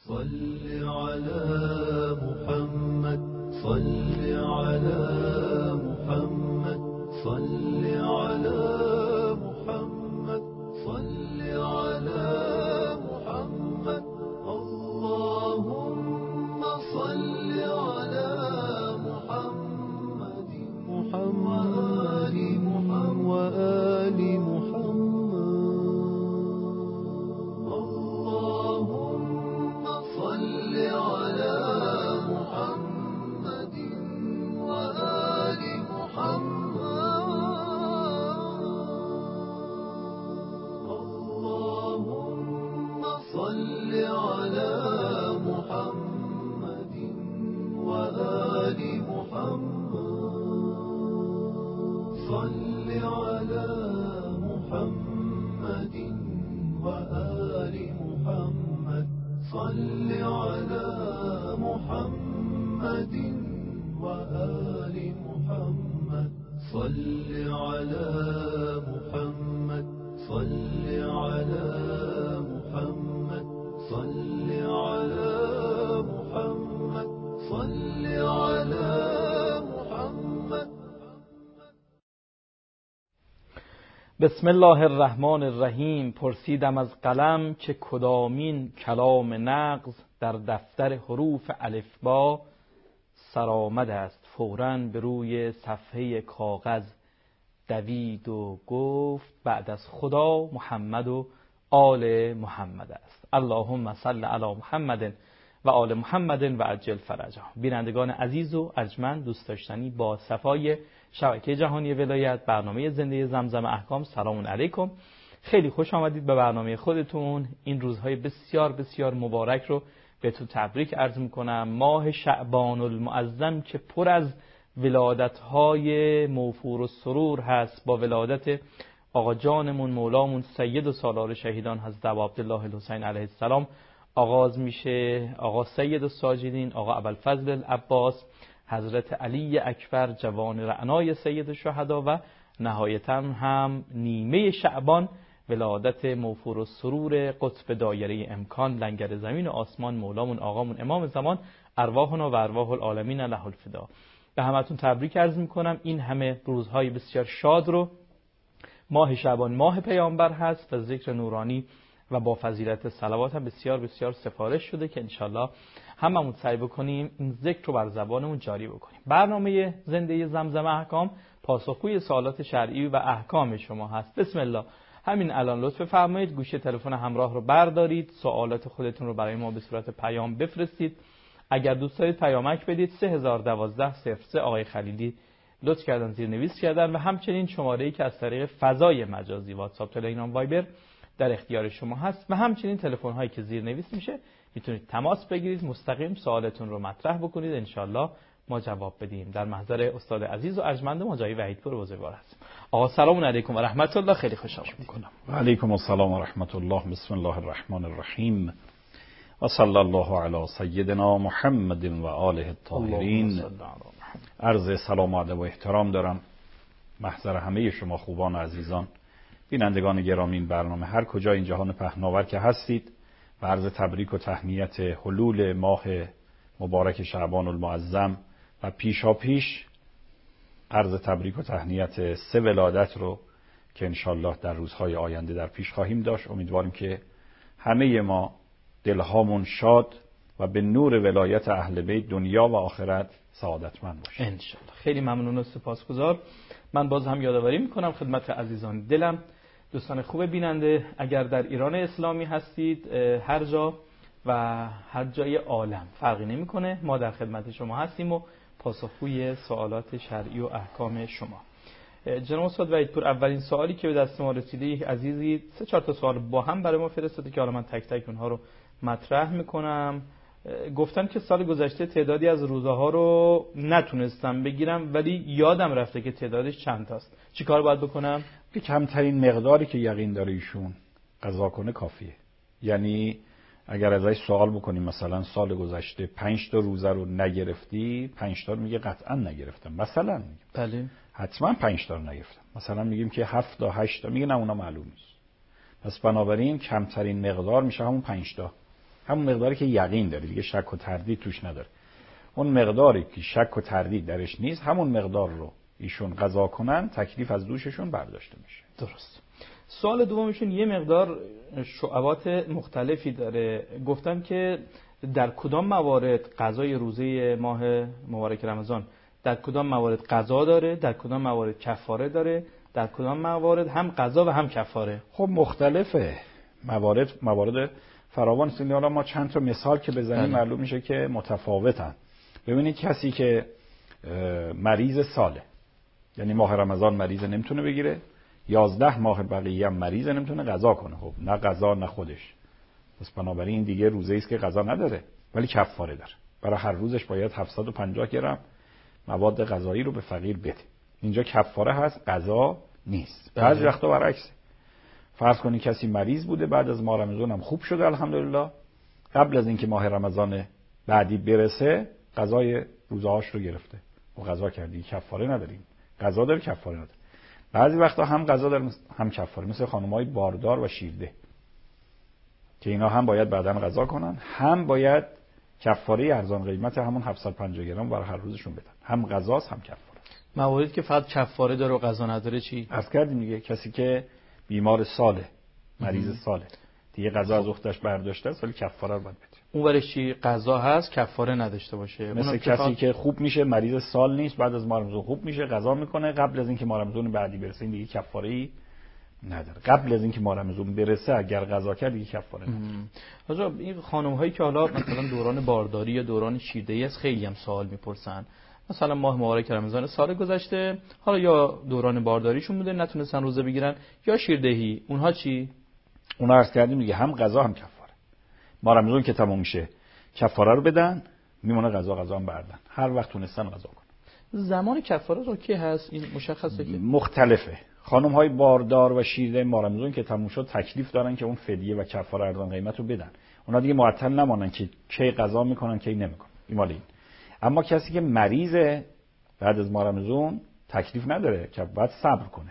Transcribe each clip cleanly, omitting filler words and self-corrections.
صل على محمد صل على محمد صل على محمد صل على محمد اللهم صل على محمد وآل محمد اللهم صل على محمد وآل محمد اللهم صل على محمد وآل محمد صل على محمد وآل محمد صل على محمد وآل محمد صل على محمد صل على محمد صل على محمد صل على محمد. بسم الله الرحمن الرحیم. پرسیدم از قلم که کدامین کلام نغز در دفتر حروف الفبا سرآمد است. فوراً به روی صفحه کاغذ دوید و گفت بعد از خدا محمد و آل محمد است. اللهم صل علی محمد و آل محمد و عجل فرجهم. بینندگان عزیز و ارجمند، دوست داشتنی، با صفای شبکه جهانی ولایت، برنامه زنده زمزم احکام، سلام علیکم. خیلی خوش آمدید به برنامه خودتون. این روزهای بسیار بسیار مبارک رو بهتون تبریک عرض میکنم. ماه شعبان المعظم که پر از ولادت‌های موفور و سرور هست، با ولادت آقا جانمون مولامون سید و سالار شهیدان حضرت ابا عبدالله الحسین علیه السلام آغاز میشه. آقا سید الساجدین، آقا ابوالفضل العباس، حضرت علی اکبر جوان رعنای سید الشهدا و نهایتاً هم نیمه شعبان ولادت موفور و سرور قطب دایره امکان، لنگر زمین و آسمان، مولامون آقامون امام زمان، ارواحنا و ارواح العالمین له الفدا. به همتون تبریک عرض میکنم. این همه روزهای بسیار شاد رو ماه شعبان ماه پیامبر هست و ذکر نورانی و با فضیلت صلوات هم بسیار بسیار سفارش شده که انشالله هممون سعی بکنیم این ذکر رو بر زبانمون جاری بکنیم. برنامه زنده زمزم احکام پاسخگوی سوالات شرعی و احکام شما هست. بسم الله. همین الان لطف فرمایید گوشی تلفن همراه رو بردارید، سوالات خودتون رو برای ما به صورت پیام بفرستید. اگر دوست دارید پیامک بدید 3012 آقای خلیلی لطف کردن زیرنویس کردن و همچنین شماره‌ای که از طریق فضای مجازی واتساپ، تلگرام، وایبر در اختیار شما هست و همچنین تلفن‌هایی که زیرنویس میشه میتونید تماس بگیرید، مستقیم سوالتون رو مطرح بکنید، انشالله ما جواب بدیم. در محضر استاد عزیز و ارجمند مجاهد وحیدپور بزرگوار هستیم. آقا سلام علیکم و رحمت الله. خیلی خوش آمدید. و علیکم السلام و رحمت الله. بسم الله الرحمن الرحیم و صلی الله علی سیدنا محمد و آله الطاهرین. عرض سلام و ادب و احترام دارم محضر همه شما خوبان و عزیزان بینندگان گرامی این برنامه، هر کجا این جهان پهناور که هستید، و عرض تبریک و تهنیت حلول ماه مبارک شعبان المعظم و پیشا پیش عرض تبریک و تهنیت 3 ولادت رو که انشالله در روزهای آینده در پیش خواهیم داشت. امیدواریم که همه ما دلهامون شاد و به نور ولایت اهل بیت دنیا و آخرت سعادتمند باشیم انشالله. خیلی ممنون و سپاسگزار. من باز هم یادآوری میکنم خدمت عزیزان دلم، دوستان خوب بیننده، اگر در ایران اسلامی هستید، هر جا و هر جای عالم فرقی نمیکنه، ما در خدمت شما هستیم و پاسخگوی سوالات شرعی و احکام شما. جناب استاد وحیدپور، اولین سوالی که به دست ما رسیده، یک عزیزی 3-4 تا سوال با هم برای ما فرستاده که حالا من تک تک اونها رو مطرح میکنم. گفتن که سال گذشته تعدادی از روزها رو نتونستم بگیرم ولی یادم رفته که تعدادش چند تاست. چی کار باید بکنم؟ که کمترین مقداری که یقین داره ایشون قضا کنه کافیه. یعنی اگر ازش سوال بکنیم مثلا سال گذشته 5 تا روزه رو نگرفتی، 5 تا رو میگه قطعا نگرفتم مثلا. بله. حتما 5 تا رو نگرفتم. مثلا میگیم که 7 تا 8 تا، میگه نه اونا معلوم نیست. پس بنابراین کمترین مقدار میشه همون 5 تا. همون مقداری که یقین داره دیگه، شک و تردید توش نداره. اون مقداری که شک و تردید درش نیست، همون مقدار رو ایشون قضا کنن، تکلیف از دوششون برداشته میشه. درست. سوال دومشون یه مقدار شعبات مختلفی داره. گفتن که در کدام موارد قضای روزه ماه مبارک رمضان در کدام موارد قضا داره، در کدام موارد کفاره داره، در کدام موارد هم قضا و هم کفاره؟ خب مختلفه، موارد فراوان است. حالا ما چند تا مثال که بزنیم معلوم میشه که متفاوتن. ببینید کسی که مریض ساله، یعنی ماه رمضان مریض نمیتونه بگیره، 11 ماه بقیه هم مریض نمیتونه قضا کنه. خب نه قضا نه خودش، پس بنابراین دیگه روزه است که قضا نداره ولی کفاره داره. برای هر روزش باید 750 گرم مواد غذایی رو به فقیر بده. اینجا کفاره هست، قضا نیست. بعضی وقتا برعکس، فرض کنید کسی مریض بوده، بعد از ماه رمضان هم خوب شده الحمدلله، قبل از اینکه ماه رمضان بعدی برسه قضای روزهاش رو گرفته و قضا کردی، کفاره نداریم. قضا داره، کفاره نداره. بعضی وقتا هم قضا داره هم کفاره، مثل خانم‌های باردار و شیرده که اینا هم باید بعداً قضا کنن، هم باید کفاره ارزان قیمت همون 750 گرم برای هر روزشون بدن. هم قضاست هم کفاره. مواردی که فقط کفاره داره و قضا نداره چی؟ عرض کردیم دیگه، کسی که بیمار ساله، مریض ساله، دیگه قضا از اختش برداشته است ولی کفاره رو باید بده. اون ورش چی؟ قضا هست کفاره نداشته باشه. مثل کسی که خوب میشه، مریض سال نیست، بعد از ماه رمضان خوب میشه، قضا میکنه، قبل از اینکه ماه رمضان بعدی برسه این دیگه کفاره‌ای نداره. قبل از اینکه ماه رمضان برسه اگر قضا کرد دیگه کفاره نداره. حالا این خانم هایی که حالا مثلا دوران بارداری یا دوران شیرده‌ای است خیلی هم سوال میپرسن، مثلا ماه مبارک رمضان سال گذشته حالا یا دوران بارداریشون بوده نتونستن روزه بگیرن یا شیردهی، اونها چی؟ اونا عرض کردیم دیگه، هم قضا هم کفاره. ماه رمضان که تموم میشه کفاره رو بدن، میمونه قضا هم بردن، هر وقت تونستن قضا کنن. زمان کفاره رو کی هست؟ این مشخصه که مختلفه. خانم های باردار و شیرده ماه رمضان که تموم شد تکلیف دارن که اون فدیه و کفاره ارزان قیمت رو بدن. اونا دیگه معطل نمانن که کی قضا میکنن کی نمیکنن. این مال این. اما کسی که مریضه بعد از ماه رمضان تکلیف نداره که باید صبر کنه.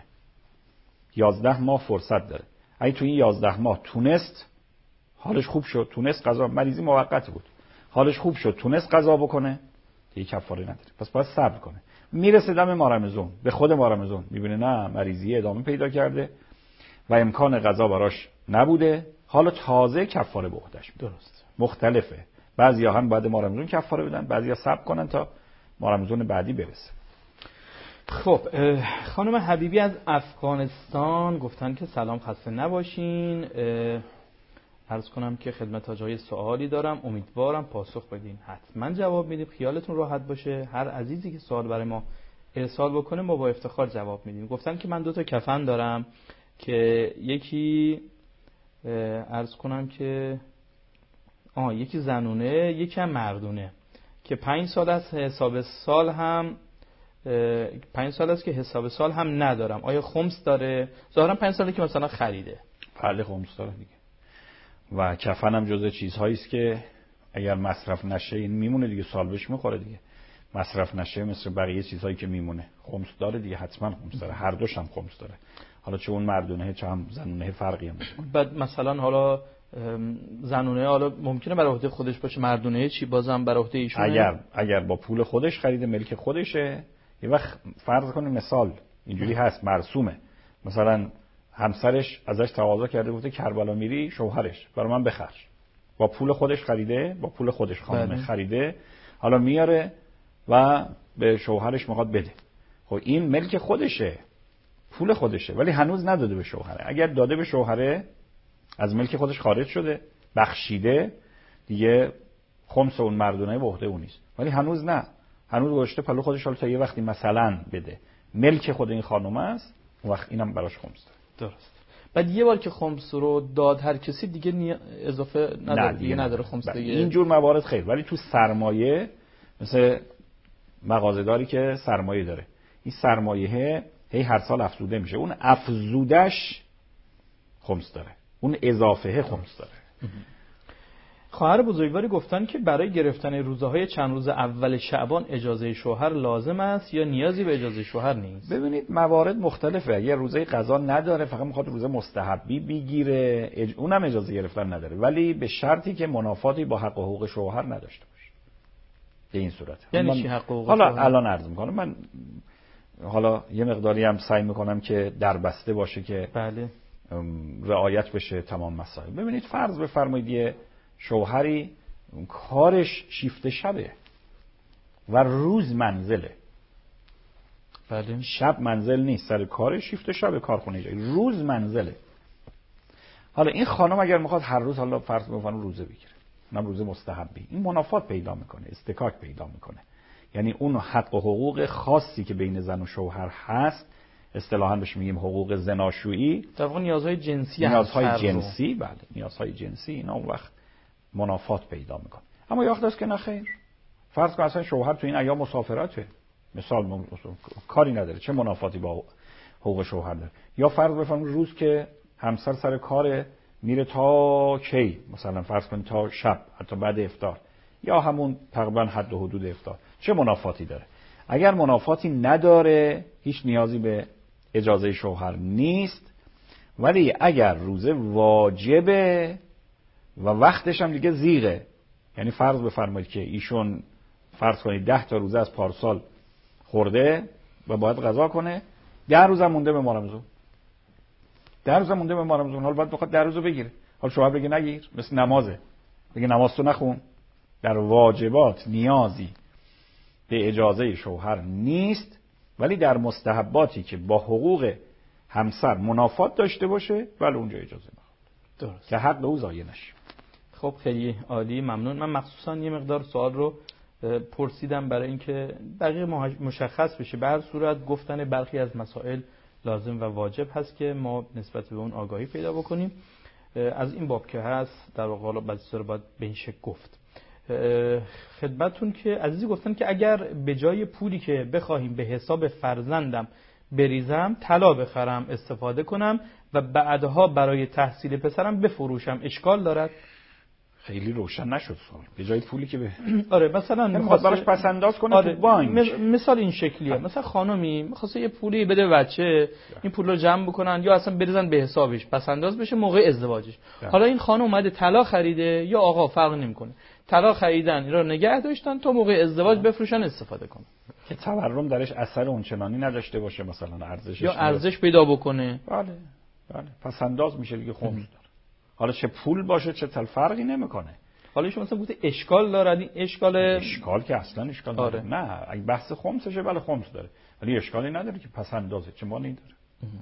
11 ماه فرصت داره. اگه تو این 11 ماه تونست حالش خوب شد، تونست قضا، مریضی موقت بود، حالش خوب شد، تونست قضا بکنه، دیگه کفاره نداره. پس باید صبر کنه. میرسه دم ماه رمضان، به خود ماه رمضان میبینه نه مریضی ادامه پیدا کرده و امکان قضا براش نبوده، حالا تازه کفاره به عهده‌اش. درست. مختلفه. بعضیا هم بعد ماه رمضان کفاره بدن، بعضیا صبر کنن تا ماه رمضان بعدی برسه. خب خانم حبیبی از افغانستان گفتن که سلام، خسته نباشین. عرض کنم که خدمت آقای سوالی دارم، امیدوارم پاسخ بدین. حتما جواب میدیم، خیالتون راحت باشه. هر عزیزی که سوال برای ما ارسال بکنه ما با افتخار جواب میدیم. گفتن که من 2 تا کفن دارم که یکی عرض کنم که یکی زنونه یکی هم مردونه که 5 سال است حساب سال هم 5 سال است که حساب سال هم ندارم. آیا خمس داره؟ ظاهرا 5 ساله که مثلا خریده. بله خمس داره دیگه. و کفن هم جزء چیزهایی است که اگر مصرف نشه این میمونه دیگه، سال بهش میخوره دیگه. مصرف نشه مثل بقیه چیزهایی که میمونه. خمس داره دیگه، حتما خمس داره. هر دوش هم خمس داره. حالا چه اون مردونه چه هم زنونه فرقی هم میکنه. بعد مثلا حالا زنونه حالا ممکنه برای عهده خودش باشه، مردونه چی بازم برای عهده ایشونه؟ اگر با پول خودش خریده، ملک خودشه، یه وقت فرض کنیم مثال اینجوری هست مرسومه، مثلا همسرش ازش تقاضا کرده گفته کربلا میری شوهرش برای من بخرج، با پول خودش خریده، با پول خودش خانم خریده، حالا میاره و به شوهرش میخواد بده. خب این ملک خودشه، پول خودشه، ولی هنوز نداده به شوهره. اگر داده به شوهره از ملک خودش خارج شده، بخشیده، دیگه خمس اون مردونه به عهده اون نیست. ولی هنوز نه، هنوز گذاشته پلو خودش، حالا تا یه وقتی مثلا بده، ملک خود این خانم است، اون وقت اینم براش خمس داره. درست. بعد یه بار که خمس رو داد هر کسی دیگه اضافه نداره، دیگه نداره خمس دیگه. اینجور موارد خیر، ولی تو سرمایه مثل مغازه‌داری که سرمایه داره، این سرمایه هر سال افزوده میشه، اون افزودش خمس داره، اون اضافه خمس داره. خواهر بزرگواری گفتن که برای گرفتن روزهای چند روز اول شعبان اجازه شوهر لازم است یا نیازی به اجازه شوهر نیست؟ ببینید موارد مختلفه. اگه روزه قضا نداره فقط میخواد روزه مستحبی بگیره اونم اجازه گرفتن نداره، ولی به شرطی که منافاتی با حق و حقوق شوهر نداشته باشه. به این صورت. یعنی چی حق و حقوق حالا شوهر؟ الان عرض میکنم. من حالا یه مقداری هم سعی میکنم که در بسته باشه که بله رعایت بشه تمام مسائل. ببینید فرض بفرمایید یه شوهری کارش شیفت شبه و روز منزله. بله. شب منزل نیست، سر کارش شیفت شبه، کارخونه جایی، روز منزله. حالا این خانم اگر میخواد هر روز حالا فرض بفرمایید روزه بگیره، اونم روزه مستحبی، این منافات پیدا میکنه، استکاک پیدا میکنه. یعنی اون حق و حقوق خاصی که بین زن و شوهر هست، اصطلاحاً بهش میگیم حقوق زناشویی، در واقع نیازهای جنسی، بله نیازهای جنسی، اینا اون وقت منافات پیدا میکنه. اما یه وقت هست که نه خیر، فرض کن اصلا شوهر تو این ایام مسافرته، مثال کاری نداره، چه منافاتی با حقوق شوهر داره؟ یا فرض بفرمایید روز که همسر سر کار میره تا کی، مثلا فرض کن تا شب، حتی بعد افطار، یا همون تقریبا حد و حدود افطار، چه منافاتی داره؟ اگر منافاتی نداره هیچ نیازی به اجازه شوهر نیست. ولی اگر روزه واجبه و وقتش هم دیگه زیغه، یعنی فرض بفرمایید که ایشون فرض کنید 10 تا روزه از پارسال خورده و باید قضا کنه، 10 روز هم مونده به ماه رمضان، 10 روز هم مونده به ماه رمضان، حالا باید بخواد 10 روزو بگیره. حالا شوهر بگه نگیر، مثل نمازه، بگه نماز تو نخون. در واجبات نیازی به اجازه شوهر نیست، ولی در مستحباتی که با حقوق همسر منافات داشته باشه ولی اونجا اجازه میخواد. درست. که حق او ضایع نشه. خب خیلی عالی، ممنون. من مخصوصا یه مقدار سوال رو پرسیدم برای اینکه دقیق مشخص بشه. به هر صورت گفتن برخی از مسائل لازم و واجب هست که ما نسبت به اون آگاهی پیدا بکنیم. از این باب که هست در واقع حالا بعضی سر باید به این شکل گفت خدمتون که عزیزی گفتن که اگر به جای پولی که بخواهیم به حساب فرزندم بریزم طلا بخرم استفاده کنم و بعدها برای تحصیل پسرم بفروشم اشکال دارد؟ خیلی روشن نشد سوال. به جای پولی که به آره مثلا میخواد براش پس انداز کنه آره تو بانک. مثال این شکلیه، مثلا خانمی می‌خواسته یه پولی بده بچه، این پول رو جمع بکنن یا اصلا بریزن به حسابش پس انداز بشه موقع ازدواجش. حالا این خانم اومده طلا خریده یا آقا فرق نمی‌کنه، طلا خریدن اینا رو نگه داشتن تا موقع ازدواج بفروشن استفاده کنن که تورم درش اثر اونچنانی نداشته باشه، مثلا ارزشش یا ارزش پیدا بکنه. بله پس انداز میشه دیگه، خمس داره. حالا چه پول باشه چه فرقی نمیکنه. حالا شما مثلا گفته اشکال داره، این اشکال که اصلا اشکال نداره. نه اگه بحث خمسشه بله خمس داره، ولی اشکالی نداره که پس اندازه چه معنی داره.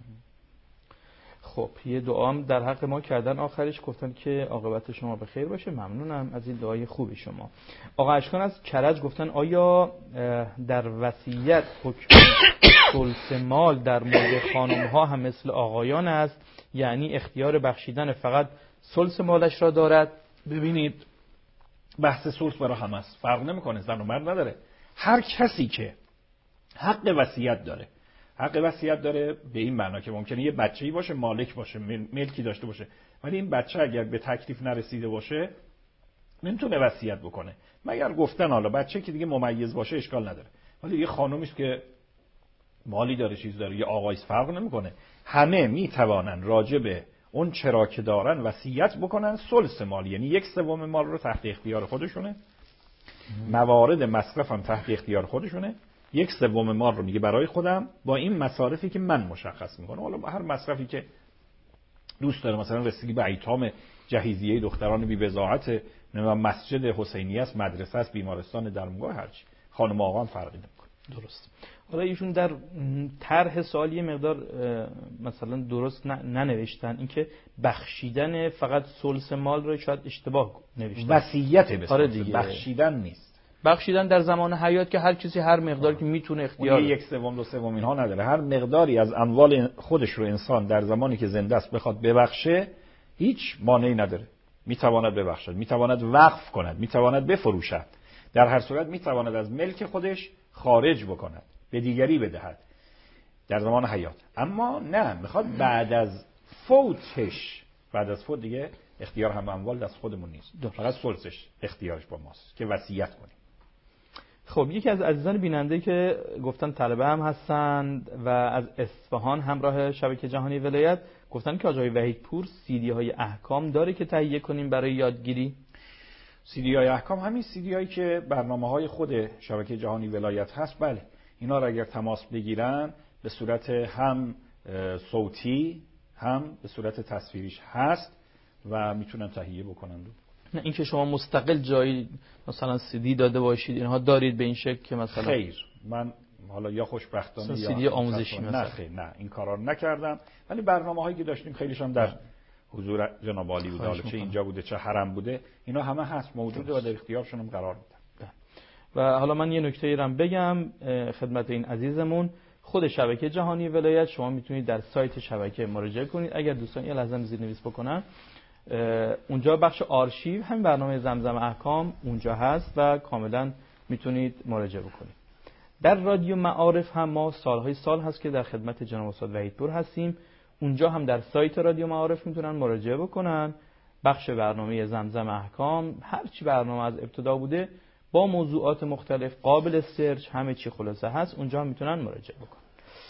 خب یه دعا هم در حق ما کردن، آخرش گفتن که عاقبت شما به خیر باشه. ممنونم از این دعای خوب شما. آقا اشکان از کرج گفتن آیا در وصیت حکم ثلث مال در مورد خانم ها هم مثل آقایان است، یعنی اختیار بخشیدن فقط ثلث مالش را دارد؟ ببینید بحث ثلث برای همه است، فرق نمیکنه، زن و مرد نداره. هر کسی که حق وصیت داره، حق وصیت داره به این معنا که ممکنه یه بچه‌ای باشه مالک باشه، ملکی داشته باشه، ولی این بچه اگر به تکلیف نرسیده باشه نمیتونه وصیت بکنه، مگر گفتن حالا بچه که دیگه ممیز باشه اشکال نداره. ولی یه خانومی است که مالی داره، چیز داره، یه آقایی فرق نمیکنه، همه میتوانن راجع به اون چرا که دارن وصیت بکنن ثلث مال، یعنی 1/3 مال رو تحت اختیار خودشونه، موارد مصرف هم تحت اختیار خودشونه، 1/3 مال رو میگه برای خودم با این مصارفی که من مشخص میکنم. حالا هر مصرفی که دوست داره، مثلا رسیدگی به ایتام جهیزیه دختران بی بضاعت، مسجد حسینیه است، مدرسه است، بیمارستان درمانگاه، هرچی، خانم آقا هم فرقی نمیکنه. درست. حالا ایشون در طرح سوال یه مقدار مثلا درست ننوشتن، اینکه بخشیدن فقط ثلث مال رو شاید اشتباه نوشتن. وصیت به آره دیگه، بخشیدن نیست. بخشیدن در زمان حیات که هر کسی هر مقداری که میتونه اختیار، 1/3 2/3 اینها نداره، هر مقداری از اموال خودش رو انسان در زمانی که زنده است بخواد ببخشه هیچ مانعی نداره، میتواند ببخشد، میتواند وقف کند، میتواند بفروشد، در هر صورت میتواند از ملک خودش خارج بکند به دیگری بدهد در زمان حیات. اما نه، میخواد بعد از فوتش، بعد از فوت دیگه اختیار هم اموال دست خودمون نیست، فقط ثلثش اختیارش با ماست که وصیت کنیم. خب یکی از عزیزان بیننده که گفتن طلبه هم هستند و از اصفهان همراه شبکه جهانی ولایت گفتن که آقای وحیدپور CD های احکام داره که تهیه کنیم برای یادگیری. CD های احکام همین CD هایی که برنامه‌های خود شبکه جهانی ولایت هست، بله اینا رو اگر تماس بگیرن به صورت هم صوتی هم به صورت تصویریش هست و میتونن تهیه بکنن. نه اینکه شما مستقل جایی مثلا CD داده باشید اینها دارید به این شکل که مثلا خیر، من حالا یا خوشبختانه یا CD آموزشی نه خیر، نه این کارا رو نکردم، ولی برنامه‌هایی که داشتیم خیلیش هم در حضور جناب عالی بوده، حالا چه اینجا بوده چه حرم بوده، اینا همه هست، موجوده و در اختیارشون هم قرار میدن. و حالا من یه نکته ای رو بگم خدمت این عزیزمون، خود شبکه جهانی ولایت شما میتونید در سایت شبکه مراجعه کنید. اگر دوستان یه لحظه زیرنویس بکنن، اونجا بخش آرشیو همین برنامه زمزم احکام اونجا هست و کاملا میتونید مراجعه بکنید. در رادیو معارف هم ما سالهای سال هست که در خدمت جناب استاد وحیدپور هستیم، اونجا هم در سایت رادیو معارف میتونن مراجعه بکنن. بخش برنامه زمزم احکام هر چی برنامه از ابتدا بوده با موضوعات مختلف قابل سرچ همه چی خلاصه هست، اونجا هم میتونن مراجعه بکنن.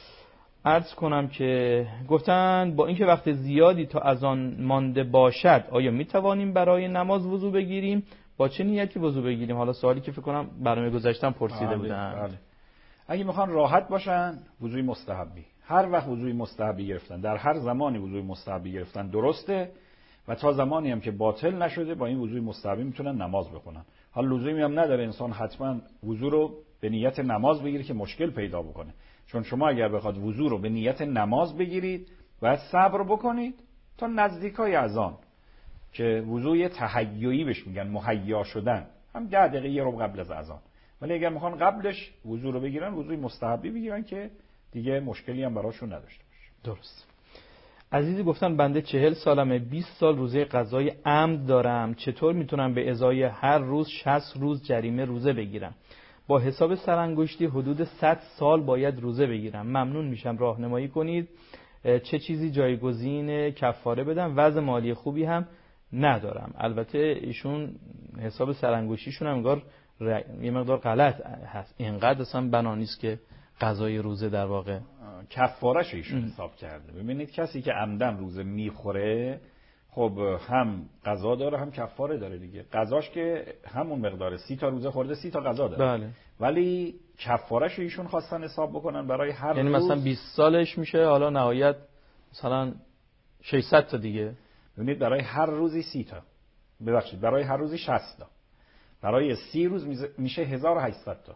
عرض کنم که گفتن با اینکه وقت زیادی تا اذان مانده باشد آیا میتوانیم برای نماز وضو بگیریم؟ با چه نیتی وضو بگیریم؟ حالا سوالی که فکر کنم برنامه گذاشتم پرسیده بودن. بله. اگه میخوان راحت باشن وضوی مستحبی، هر وقت وضوی مستحبی گرفتن، در هر زمانی وضوی مستحبی گرفتن درسته و تا زمانی هم که باطل نشده با این وضوی مستحبی میتونن نماز بخونن. حالا لزومی هم نداره انسان حتما وضو رو به نیت نماز بگیره که مشکل پیدا بکنه، چون شما اگر بخواد وضو رو به نیت نماز بگیرید باید صبر بکنید تا نزدیکای اذان که وضوی تهیعی بهش میگن، مهیا شدن، هم 10 دقیقه یه رو قبل از اذان. ولی اگر میخوان قبلش وضو رو بگیرن وضوی مستحبی بگیرن که دیگه مشکلی هم براشون نداشته باشه. درست. عزیزی گفتن بنده 40 سالمه، 20 سال روزه قضای عمد دارم، چطور میتونم به ازای هر روز 60 روز جریمه روزه بگیرم؟ با حساب سرانگشتی حدود 100 سال باید روزه بگیرم. ممنون میشم راهنمایی کنید چه چیزی جایگزین کفاره بدم، وضع مالی خوبی هم ندارم. البته ایشون حساب سرانگشتیشون هم انگار یه مقدار غلط هست، اینقدر اصلا بنا نیست که قضای روزه در واقع کفاره‌اش ایشون حساب کرده. ببینید کسی که عمدن روزه میخوره خب هم قضا داره هم کفاره داره دیگه. قضاش که همون مقداره، 30 تا روزه خورده 30 تا قضا داره. بله. ولی کفاره‌اش ایشون خواستن حساب بکنن برای هر یعنی روز. مثلا 20 سالش میشه حالا نهایت مثلا 600 تا دیگه. ببینید برای هر روزی 30 تا. ببخشید برای هر روزی 60 تا. برای 30 روز میشه 1800 تا.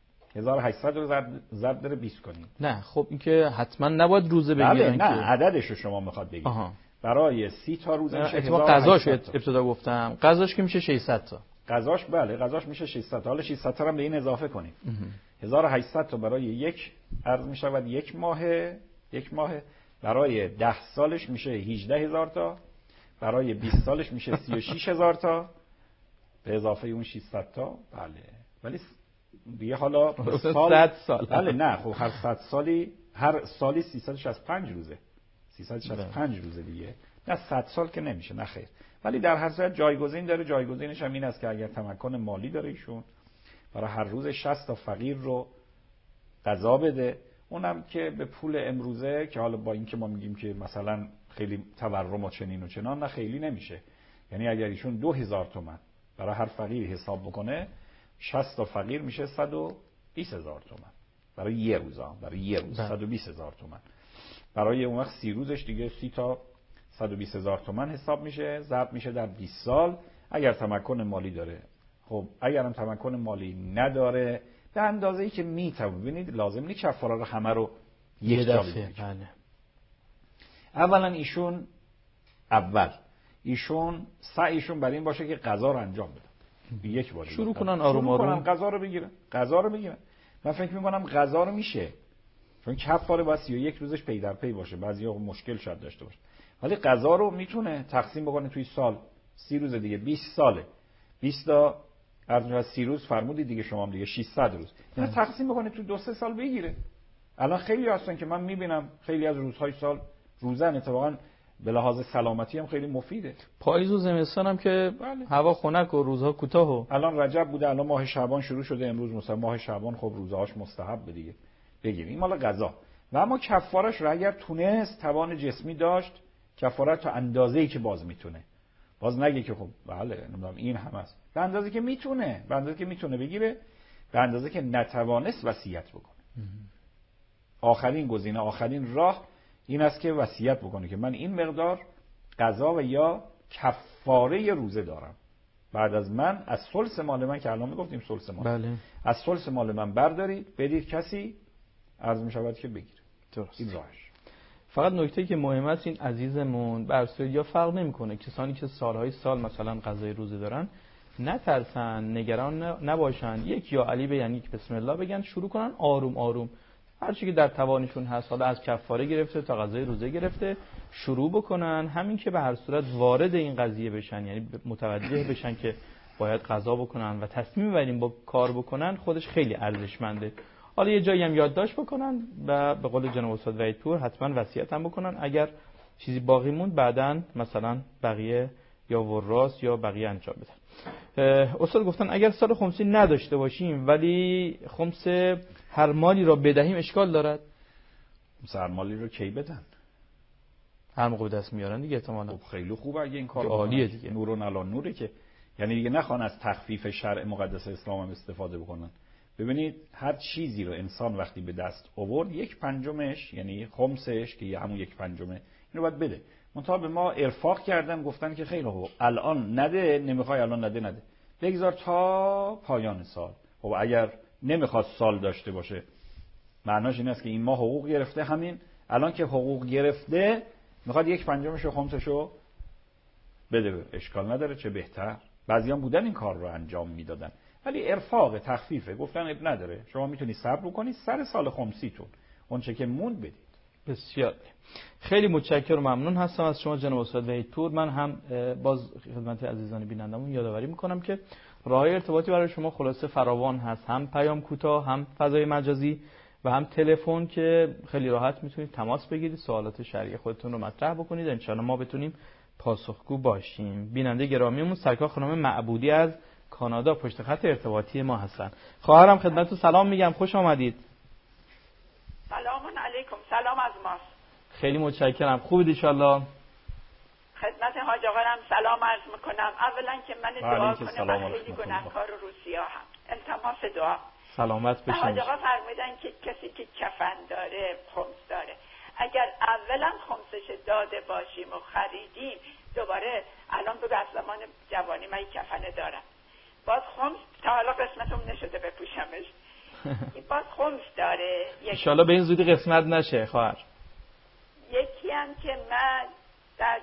1800 رو ضرب در 20 کنید. نه خب این که حتما نباید روزه بگیرن. نه عددش رو شما میخواد بگید. برای 30 تا روز میشه 1800 قضاش ابتدا گفتم. قضاش که میشه 600 تا. قضاش بله قضاش میشه 600 تا. حالا 600 تا هم به این اضافه کنید. 1800 تا برای یک عرض میشود یک ماه. برای 10 سالش میشه 18000 تا. برای 20 سالش میشه 36000 تا به اضافه اون 600 تا. بله. ولی دیگه حالا 100 سال. بله نه خب هر 100 سالی هر سالی 365 روزه. 365 روزه دیگه. نه 100 سال که نمیشه، نه خیر. ولی در هر صورت جایگزین داره. جایگزینش هم این است که اگر تمکن مالی داره ایشون برای هر روز 60 تا فقیر رو غذا بده، اونم که به پول امروزه که حالا با اینکه ما میگیم که مثلا خیلی تورم و چنین و چنان، نه خیلی نمیشه. یعنی اگر ایشون 2000 تومان برای هر فقیر حساب بکنه 60 تا فقیر میشه 120000 تومان برای یه روز. 120000 تومان. برای اون وقت 30 روزش دیگه 30 تا 120000 تومان حساب میشه، ضرب میشه در 20 سال اگر تمکن مالی داره. خب اگرم تمکن مالی نداره به اندازه‌ای که میتونه، ببینید لازم نیست کفاره رو همه رو یک جا بگیره. بله. اولا ایشون سعیشون بر این باشه که قضا رو انجام بدن. یک بار شروع کنن آروم آروم قضا رو بگیرن. من فکر می‌کنم قضا رو میشه، چون کفاره باید 31 روزش پی در پی باشه، بعضیا مشکل شاید داشته باشه، ولی قضا رو میتونه تقسیم بکنه توی سال. 30 روز دیگه 20 ساله، 20 تا از 30 روز فرمودید دیگه شما هم دیگه 600 روز. اینا تقسیم بکنه تو 2-3 سال بگیره. الان خیلی هستن که من میبینم خیلی از روزهای سال روزن، اتفاقا به لحاظ سلامتی هم خیلی مفیده. پاییز و زمستان هم که بله. هوا خنک و روزها کوتاه و الان رجب بوده، الان ماه شعبان شروع شده، امروز مثلا ماه شعبان خب روزهاش مستحب دیگه بگیریم مال قضا. و اما کفارش رو اگر تونست توان جسمی داشت، کفارت تا اندازه‌ای که باز میتونه، باز نگه که خب بله نمیدونم این هم است، به اندازه که میتونه، به اندازه که میتونه بگیره، به اندازه که نتوانست وصیت بکنه. آخرین گزینه، آخرین راه این است که وصیت بکنه که من این مقدار قضا و یا کفاره روزه دارم، بعد از من از ثلث مال من که الان میگفتیم ثلث مال، بله. از ثلث مال من بردارید بدید کسی عرض میشود که بگیره. درست. این راهش. فقط نکته که مهم است این عزیزمون بر یا فرق نمیکنه، کسانی که سالهای سال مثلا قضای روزه دارن نترسن، نگران نباشن، یک یا علی به یعنی بسم الله بگن، شروع کنن آروم آروم هر چی که در توانشون هست، حالا از کفاره گرفته تا قضای روزه گرفته شروع بکنن، همین که به هر صورت وارد این قضیه بشن، یعنی متوجه بشن که باید قضا بکنن و تصمیم بگیرن با کار بکنن، خودش خیلی ارزشمنده. حالا یه جایی هم یادداشت بکنن و به قول جناب استاد وحیدپور حتما وصیت هم بکنن، اگر چیزی باقی موند بعداً مثلا بقیه یا وراث یا بقیه انجام بدن. استاد گفتن اگر سال خمسی نداشته باشیم ولی خمس هر مالی را بدهیم اشکال دارد؟ خمس هر مالی رو کی بدن؟ هر موقع دست میارن دیگه احتمالاً. خب خیلی خوبه اگه این کار عالیه دیگه. نورون علی نوره که یعنی دیگه نخوان از تخفیف شرع مقدس اسلام هم استفاده بکنن. ببینید هر چیزی رو انسان وقتی به دست آورد 1/5 یعنی خمسش که همون 1/5 اینو باید بده. منتها به ما ارفاق کردن گفتن که خیلی خوب الان نده، نمیخوای الان نده بگذار تا پایان سال. خب اگر نمیخواد سال داشته باشه معناش این است که این ماه حقوق گرفته، همین الان که حقوق گرفته میخواد 1/5 خمسشو بده، اشکال نداره، چه بهتر. بعضیان بودن این کار رو انجام میدادن ولی ارفاق تخفیفه، گفتن اب نداره، شما میتونید صبر کنید سر سال خمسیتون اون چه که موند بدید. بسیار خیلی متشکرم و ممنون هستم از شما جناب استاد وحیدپور. من هم باز خدمت عزیزان بینندمون یادآوری میکنم که راههای ارتباطی برای شما خلاصه فراوان هست، هم پیام کوتاه، هم فضای مجازی و هم تلفن که خیلی راحت میتونید تماس بگیرید، سوالات شرعی خودتون رو مطرح بکنید، ان شاءالله ما بتونیم پاسخگو باشیم. بیننده گرامیمون سرکار خانم معبودی از کانادا پشت خط ارتباطی ما هستن. خواهرم خدمتتون سلام میگم، خوش آمدید. سلام علیکم. سلام از ماست. خیلی متشکرم. خوبید ان شاءالله؟ خدمت حاج آقام سلام عرض میکنم. اولا که من دعا کنم، من خیلی گناهکار و روسیاهم. التماس دعا. سلامت بشین. حاج آقا فرمودن که کسی که کفن داره خمس داره، اگر اولا خمسش داده باشیم و خریدیم دوباره الان بگو از زمان جوانی من کفن دارم باز خمس تا حالا قسمتم نشده بپوشمش باز خمس داره. ان شاءالله به این زودی قسمت نشه خواهر. یکی هم که من در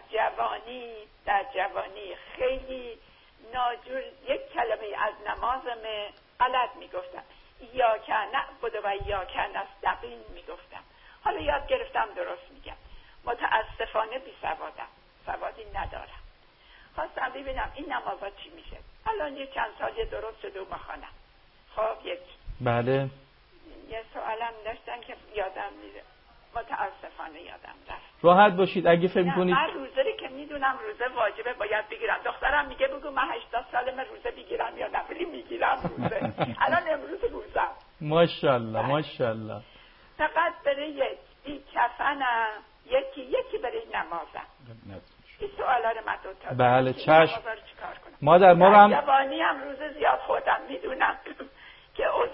جوانی خیلی ناجور یک کلمه از نمازم غلط میگفتم، یا که نعبد و یا که نستعین میگفتم، حالا یاد گرفتم درست میگم. متاسفانه بی سوادی ندارم. خواستم ببینم این نمازا چی میشه. الان یه چند سال درست شده و بخوانم. خب یک بله یه سوالم داشتن که یادم میره، متاسفانه یادم رفت. راحت باشید اگه فکر کنید. من روزه که میدونم روزه واجبه باید بگیرم. دخترم میگه بگو من 80 سالمه روزه بگیرم یا نبری میگیرم روزه. الان امروز روزم. ماشاءالله ماشاءالله. فقط برای یک کفنم، یکی برای نمازم. این سوالا رو من دو تا. بله چشم. مادر ما هم جوانی هم روزه زیاد خوردم، میدونم که او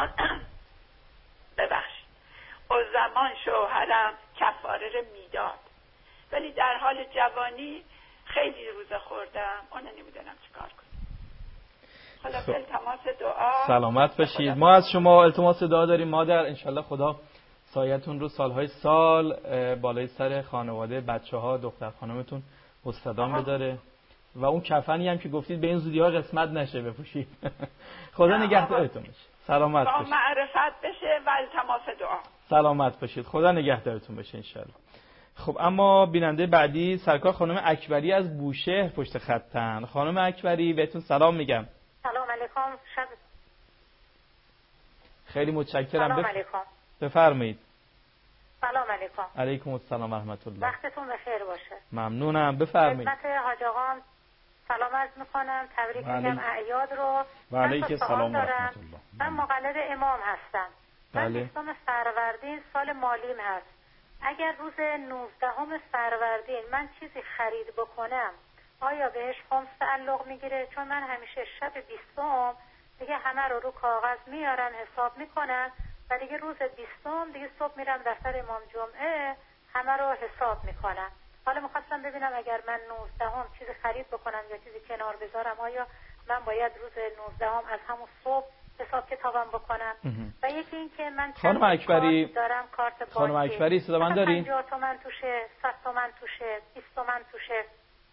زمان شوهرم کفاره رو میداد، ولی در حال جوانی خیلی روزه خوردم، اون نمیدونم چیکار کنم. حالا التماس دعا. سلامت باشید. ما از شما التماس دعا داریم مادر، انشالله خدا سایتون رو سالهای سال بالای سر خانواده، بچه‌ها، دختر خانمتون مستدام بداره و اون کفنی هم که گفتید به این زودی ها قسمت نشه بپوشید. خدا نگهدارتون باشه. سلامت باشید. معرفت بشه و التماس دعا. سلامت باشید. خدا نگهدارتون باشه انشالله. خب اما بیننده بعدی سرکار خانم اکبری از بوشهر پشت خطن. خانم اکبری بهتون سلام میگم. سلام علیکم. خیلی متشکرم. سلام علیکم. بفرمایید. سلام علیکم. علیکم السلام و رحمت الله. وقتتون بخیر باشه. ممنونم، بفرمایید. خدمت حاج آقام سلام عرض میکنم، تبریک میگم اعیاد رو. و علیک السلام و رحمت الله. من مقلد امام هستم. من بله. 20 فروردین سال مالیم هست. اگر روز 19 فروردین من چیزی خرید بکنم آیا بهش خمس تعلق میگیره؟ چون من همیشه شب 20 دیگه همه رو کاغذ میارم حساب میکنم و دیگه روز 20 دیگه صبح میرم دفتر امام جمعه همه رو حساب میکنم. حالا میخواستم ببینم اگر من 19 چیزی خرید بکنم یا چیزی کنار بذارم آیا من باید روز 19 از همون صبح حساب کتابم بکنم؟ و یکی این که من خانم اکبری دارم کارت بانکی. خانم اکبری صدا من دارین؟ 50 تومن توشه، 100 تومن توشه، 20 تومن توشه.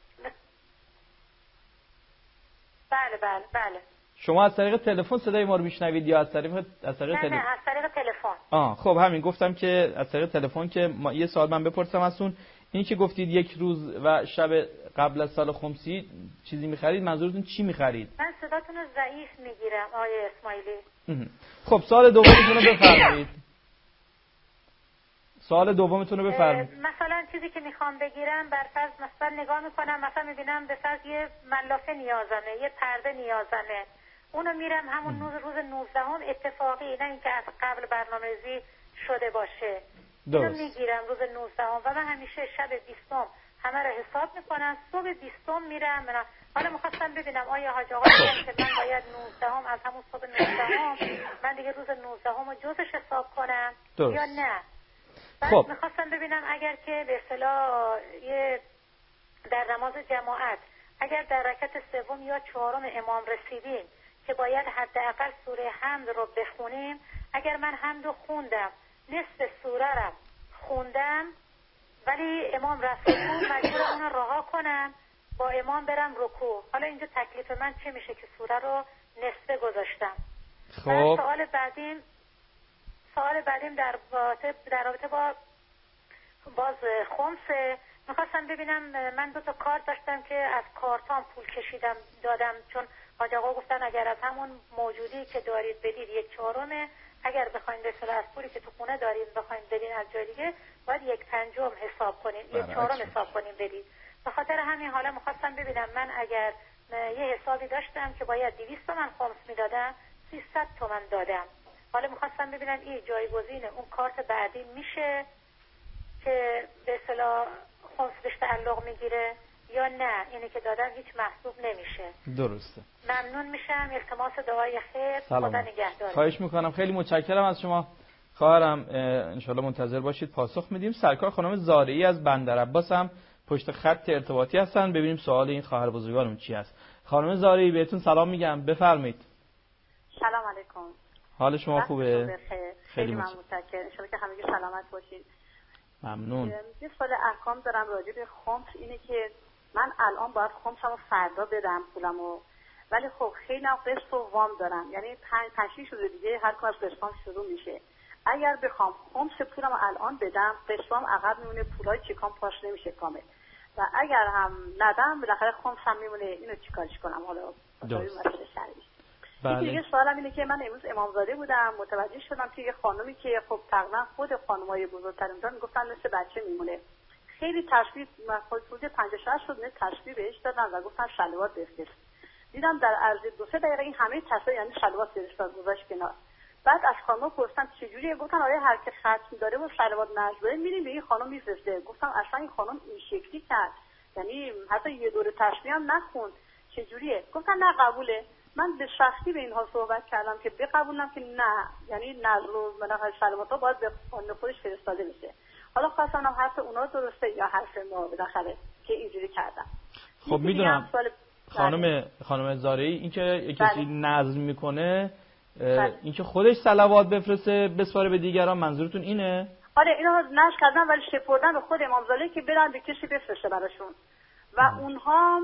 بله. شما از طریق تلفن صدای ما رو میشنوید یا از طریق نه از طریق تلفن. خب همین گفتم که از طریق تلفن که یه سوال من بپرسم ازتون، این که گفتید یک روز و شب قبل از سال خمسی چیزی می‌خرید، منظورتون چی می‌خرید؟ من صداتون رو ضعیف میگیرم آیه اسماعیلی. خب سوال دومتون رو بفرمایید. سوال دومتون رو بفرمایید. مثلا چیزی که میخوام بگیرم برفرض مثلا نگاه میکنم مثلا میبینم به فرض یه ملافه نیازمه، یه پرده نیازمه، اونو میرم همون روز 19 اتفاقی، نه اینکه از قبل برنامه‌ریزی شده باشه، اینو میگیرم روز 19 و من همیشه شب 20 همه رو حساب میکنم، صبح 20 میرم. حالا میخواستم ببینم آیا حاج آقا میگن که من باید 19 از همون صبح 19 من دیگه روز 19 رو جزش حساب کنم یا نه؟ خب میخواستم ببینم اگر که به اصطلاح در نماز جماعت اگر در رکعت سوم یا چهارم امام رسیدیم که باید حداقل سوره حمد رو بخونیم، اگر من حمد رو خوندم نصف سوره رو خوندم ولی امام رفت رکوع مجبورم اون رو رها کنم با امام برم رکوع، حالا اینجا تکلیف من چه میشه که سوره رو نصفه گذاشتم؟ خب سوال بعدیم در رابطه با باز خمسه. میخواستم ببینم من 2 کارت داشتم که از کارتام پول کشیدم دادم، چون حاج آقا گفتن اگر از همون موجودی که دارید بدید 1/4، اگر بخواید به اصطلاح از پولی که تو خونه دارید بخواید بدین از جای دیگه باید 1/5 حساب کنین، 1/4 حساب کنین بدید. به خاطر همین حالا میخواستم ببینم من اگر یه حسابی داشتم که باید 200 تومن خمس میدادم 300 تومن دادم، حالا میخواستم ببینم این جایگزین اون کارت بعدی میشه که به اصطلاح خمس بهش تعلق میگیره یا نه اینی که دادم هیچ محسوب نمیشه؟ درسته. ممنون میشم. التماس دعای خیر. سلام. خدا نگهدار. خواهش میکنم، خیلی متشکرم از شما خواهرم. انشالله منتظر باشید پاسخ میدیم. سرکار خانم زارعی از بندرعباس هم پشت خط ارتباطی هستن، ببینیم سوال این خواهر بزرگوارم چی است. خانم زارعی بهتون سلام میگم، بفرمایید. سلام علیکم. حال شما خوبه؟ خیلی متشکرم. ان شاءالله که همگی سلامت باشید. ممنون. یه سوال احکام دارم راجع به خمس، اینه که من الان باید خمسمو فردا بدم پولمو، ولی خب خیلی قسط و وام دارم، یعنی 5-6 روز دیگه هر کار از قسطام شروع میشه. اگر بخوام خمس پولمو الان بدم قسطام عقب میمونه، پولای چیکام پاش نمیشه کامل، و اگر هم ندم بالاخره خمس هم میمونه. اینو چیکارش کنم؟ حالا مسئله شرعی. دیگه سوالم اینه که من امروز امامزاده بودم، متوجه شدم که یه خانومی که خب تقریبا خود خانمای بزرگتر اونجا میگفتن مثل بچه میمونه، خیلی تشبیه حدود 50 شد، نه تشبیه بهش دادن و گفتن شلوار بفرست. دیدم در عرض 2-3 دقیقه این همه تشبیه یعنی شلوار فرستاد گذاشت کنار. بعد از خانم پرسیدم چجوریه؟ گفتن آره هر کی ختم داره و شلوار نجبره میریم به این خانم میفرسته. گفتم اصلا این خانم این شکلی کرد، یعنی حتی یه دور تشبیه هم نخوند، چجوریه؟ گفتن نه قبوله. من به شخصی به اینها صحبت کردم که بقبولم که نه، یعنی نظر و مناقشه شلوارا باید به خودش فرستاده بشه. حالا خواستم حرف اونا درسته یا حرف ما بالاخره که اینجوری کردم. خب میدونم خانم زارعی این که کسی نظر میکنه این که خودش صلوات بفرسته بسپاره به دیگران، منظورتون اینه؟ آره اینو نشر کردن ولی سپردن به خود امامزاده که برن به کسی بفرسته براشون و اونها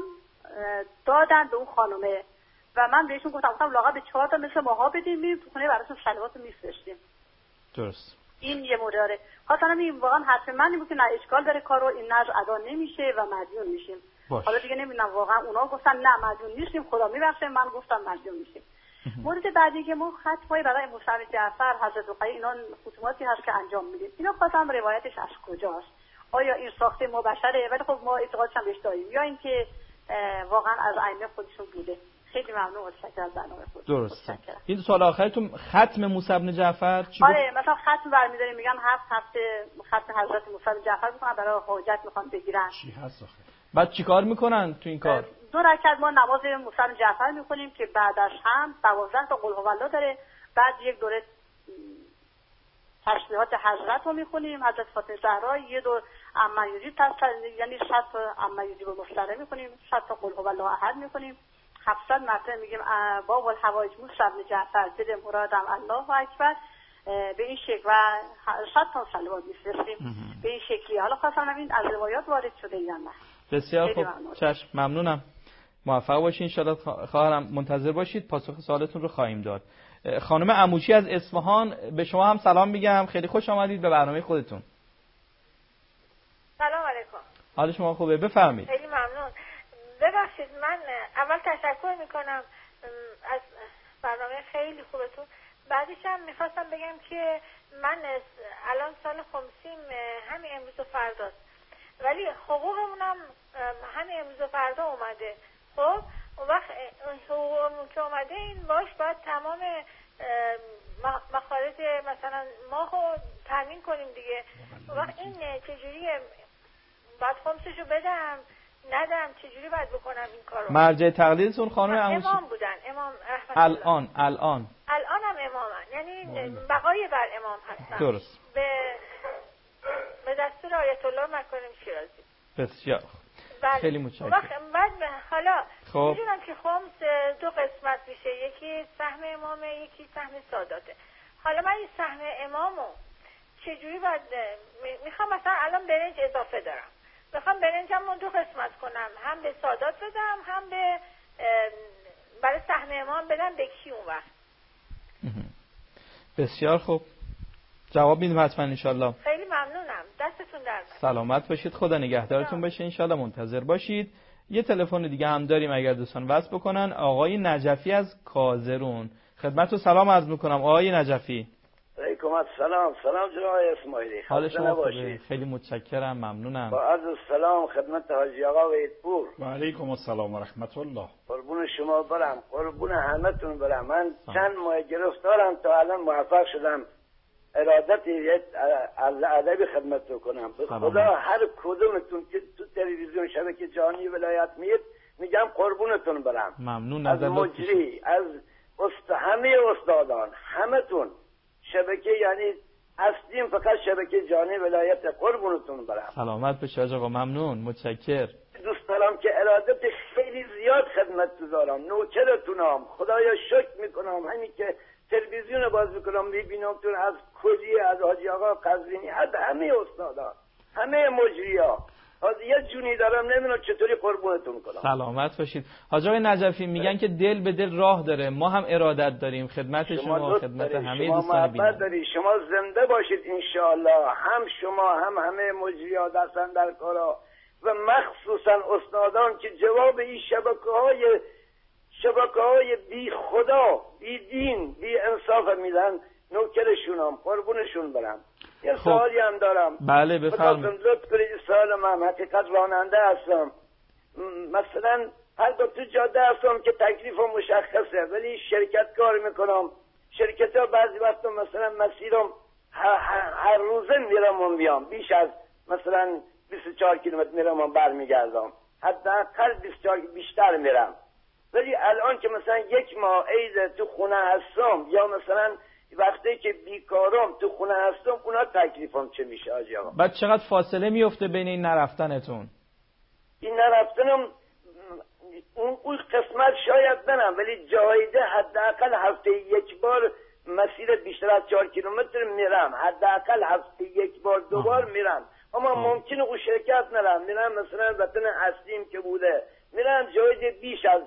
دادن به اون خانومه و من بهشون گفتم لااقل به 4 تا مثل ماها بدیم میریم تو خونه براشون صلوات میفرستیم. درست. این یه مورداره. خاطرم این واقعا حرف من بود که نه اشکال داره کارو، این نظر ادا نمیشه و مدیون میشیم. حالا دیگه نمیدونم واقعا اونا گفتن نه مدیون نیستیم خدا میبخشه، من گفتم مدیون میشیم. مورد بعدی که ما ختمای برای موسی جعفر حضرت رقیه اینا ختماتی هست که انجام میدیم، اینا خواستم روایتش از کجاست؟ آیا این ساخته ما بشره ولی خب ما اعتقادش هم بهش داریم، یا اینکه واقعا از ائمه خودشون بوده؟ خیلی ممنون متشکرم از برنامه خود. درسته. این سوال آخرتون ختم موسی بن جعفر چی؟ آره مثلا ختم برمی‌داریم میگن 7 هفته ختم حضرت موسی بن جعفر میکنن برای حاجت میخوان بگیرن. چی هست آخه؟ بعد چیکار میکنن تو این کار؟ 2 رکعت ما نماز موسی بن جعفر میکنیم که بعدش هم 12 تا قل هوالله داره، بعد یک دوره تسبیحات حضرت رو میخونیم، حضرت فاطمه زهرا، یه دور عما یجیب یعنی 100 تا عما یجیب المضطر میکنیم، 100 تا قل هوالله احد میکنیم، 700 مرتبه میگیم باب الحوائج موسی بن جعفر دل مرادم الله اکبر، به این شکل و 100 تا صلوات میفرستیم به این شکلی. حالا خواستم این از روایات وارد شده یا نه؟ بسیار خوب، چشم، ممنونم، موفق باشید ان شاء الله. خواهرم منتظر باشید، پاسخ سوالتون رو خواهیم داد. خانم عموشی از اصفهان، به شما هم سلام میگم، خیلی خوش آمدید به برنامه خودتون. سلام علیکم. حال شما خوبه؟ بفرمایید. خیلی ممنون. ببخشید من اول تشکر میکنم از برنامه خیلی خوبتون. بعدش هم میخواستم بگم که من الان سال خمسیم همین امروز و فرداست، ولی حقوقمونم همین امروز و فردا اومده. خب اون وقت حقوقمون که اومده این باش باید تمام مخارج مثلا ماهو تامین کنیم دیگه. اون وقت این چجوریه؟ باید خمسشو بدم ندم؟ چجوری باید بکنم این کارو؟ مرجع تقلیدتون خانم عموشی امام بودن، امام رحمت الان هم امامن، یعنی بقای بر امام هستن. درست. به دستور آیت الله مکارم شیرازی. بسیار خیلی متشکرم. بعد حالا خب میدونم که خمس 2 قسمت میشه، یکی سهم امامه یکی سهم ساداته. حالا من این سهم امامو چجوری باید میخوام مثلا الان برنج اضافه دارم، میخوام برنجمو 2 قسمت کنم، هم به سادات بدم هم به برای سهم امام بدم به کی اون وقت؟ بسیار خوب، جواب میدیم حتما ان شاء الله. خیلی ممنونم، دستتون درد. سلامت باشید، خدا نگهدارتون باشه، ان شاء الله منتظر باشید. یه تلفن دیگه هم داریم اگر دوستان وصل بکنن. آقای نجفی از کازرون، خدمت و سلام عرض میکنم آقای نجفی. علیکم السلام. سلام جناب اسماعیلی، حال شما خوبه؟ خیلی متشکرم، ممنونم. با عرض سلام خدمت حاجی آقا وحیدپور. و علیکم السلام و رحمت الله. قربون شما برم، قربون همتون برم. من چند ماه گرفتارم تا الان موفق شدم ارادت از ادب خدمت رو کنم. به خدا هر کدومتون که تو تلویزیون شبکه جهانی ولایت میید میگم قربونتون برم. ممنون. از مجری، از همه استادان، همتون شبکه یعنی اصلیم فقط شبکه جهانی ولایت، قربونتون برم. سلامت بشه آقا، ممنون، متشکر. دوست دارم که ارادت خیلی زیاد خدمت دارم، نوکرتونم، خدایا شکر میکنم. همین که تلویزیون باز میکنم میبینم تون از کلی، از حاجی آقا قزوینی، از همه استادا، همه مجریا، از یه جونی دارم نمیدونم چطوری قربونتون کنم. سلامت باشید. حاج آقای نجفی میگن که دل به دل راه داره، ما هم ارادت داریم خدمت شما خدمت همه دوستان بیننده. شما زنده باشید انشاءالله، هم شما هم همه مجریا دستن در کارا و مخصوصا استادان که جواب این شبکه‌های بی خدا، بی دین، بی انصاف میدن، نوکرشونم، قربونشون برم. یه سوالی هم دارم. بله بفرمایید. لطف کنید سوال من، حقیقت راننده هستم، مثلا هر دو تو جاده هستم که تکلیفم مشخصه ولی شرکت کار میکنم. شرکت ها بعضی وقتا مثلا مسیرم هر روزه میرم و میام، بیش از مثلا 24 کیلومتر میرم و برمیگردم، حداقل 24 بیشتر میرم. ولی الان که مثلا 1 ماه عید تو خونه هستم یا مثلا وقتی که بیکارم تو خونه هستم، اونا تکلیفم چه میشه آجی آقا؟ بعد چقدر فاصله میفته بین این نرفتنتون؟ این نرفتنم اون قسمت شاید برم، ولی جایده حداقل هفته 1 بار مسیر بیشتر از 4 کیلومتر میرم، حداقل هفته 1 بار 2 بار میرم. اما ممکنه اون شرکت نرم، میرم مثلا وطن اصلیم که بوده، میرم جایده بیش از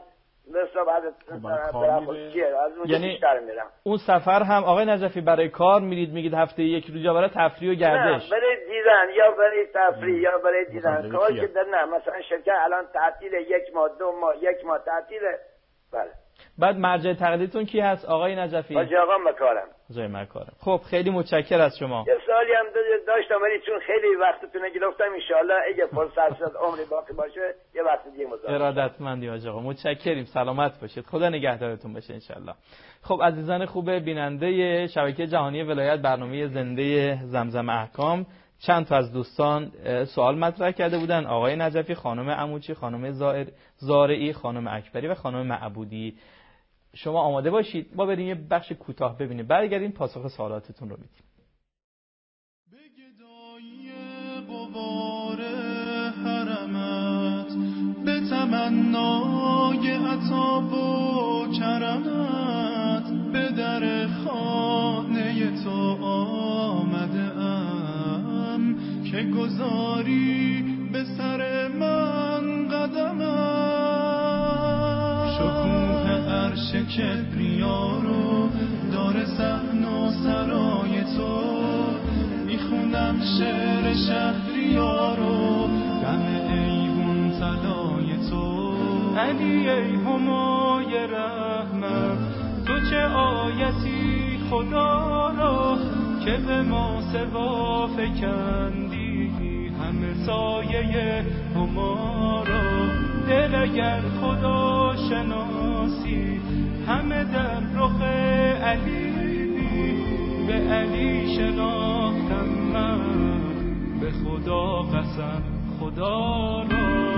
یعنی بیشتر میرم. اون سفر هم آقای نجفی برای کار میرید، میگید هفته 1 روز، یا برای تفریح و گردش؟ نه، برای دیدن یا برای تفریح یا برای دیدن. کار که در نه مثلا شرکت الان تعطیل 1 ماه 2 ماه 1 ماه تعطیله. بله بعد مرجع تقلیدتون کی هست آقای نجفی؟ حاجی آقا مکارم. جای مکارم. خب خیلی متشکر از شما. یه سوالی هم داشتم ولی چون خیلی وقتتون گرفتم ان شاء الله اگه فرصت شد عمری باقی باشه یه وقت دیگه مصاحبه. ارادتمندی حاج آقا، متشکریم، سلامت باشید، خدا نگهدارتون باشه ان شاء الله. خب عزیزان خوب بیننده شبکه جهانی ولایت برنامه زنده زمزم احکام، چند تا از دوستان سوال مطرح کرده بودن، آقای نجفی، خانم عموچی، خانم زارعی، خانم اکبری و خانم معبودی. شما آماده باشید ما بریم یه بخش کوتاه ببینیم، برگردیم پاسخ سوالاتتون رو بدیم. به گدایی غبار حرمت، به تمنای عطا و کرمت، به در خانه تو آمده ام که گذاری به سر من قدمت. شکوه عرش کبریا رو دار صحن و سرای تو، میخونم شعر شهریارو غم ایوون طلای تو. علی ای همای رحمت، تو چه آیتی خدا را که به ما سوا فکندی همه سایه هما را. دل اگر خدا شناسی همه در رخ علی بی، به علی شناختم من به خدا قسم خدا را.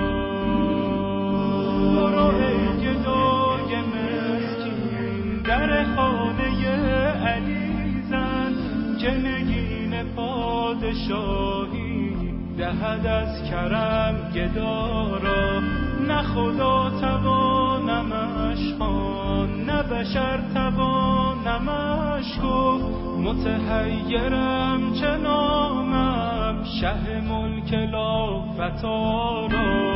برو ای گدای مسکین در خانه علی زن، که نگین پادشاهی دهد از کرم گدارا. نه خدا توانمش خوان، نه بشر توانمش گفت، متحیرم چه نامم شه ملک لافتارا.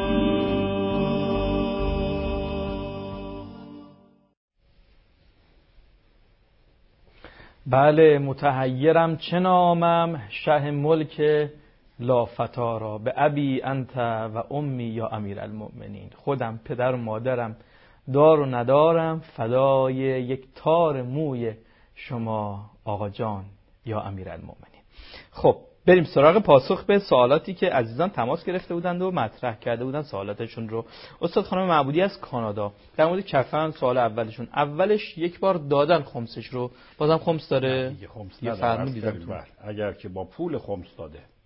بله، متحیرم چه نامم شه ملک لافتارا. به ابی انت و امی یا امیرالمؤمنین، خودم پدر و مادرم دار و ندارم فدای یک تار موی شما آقا جان یا امیرالمؤمنین. خب بریم سراغ پاسخ به سوالاتی که عزیزان تماس گرفته بودند و مطرح کرده بودند سوالاتشون رو. استاد خانم معبودی از کانادا در مورد کفن سوال اولش یک بار دادن خمسش رو، بازم خمس داره؟ یه فرمی دیدم اگر که با پول خمس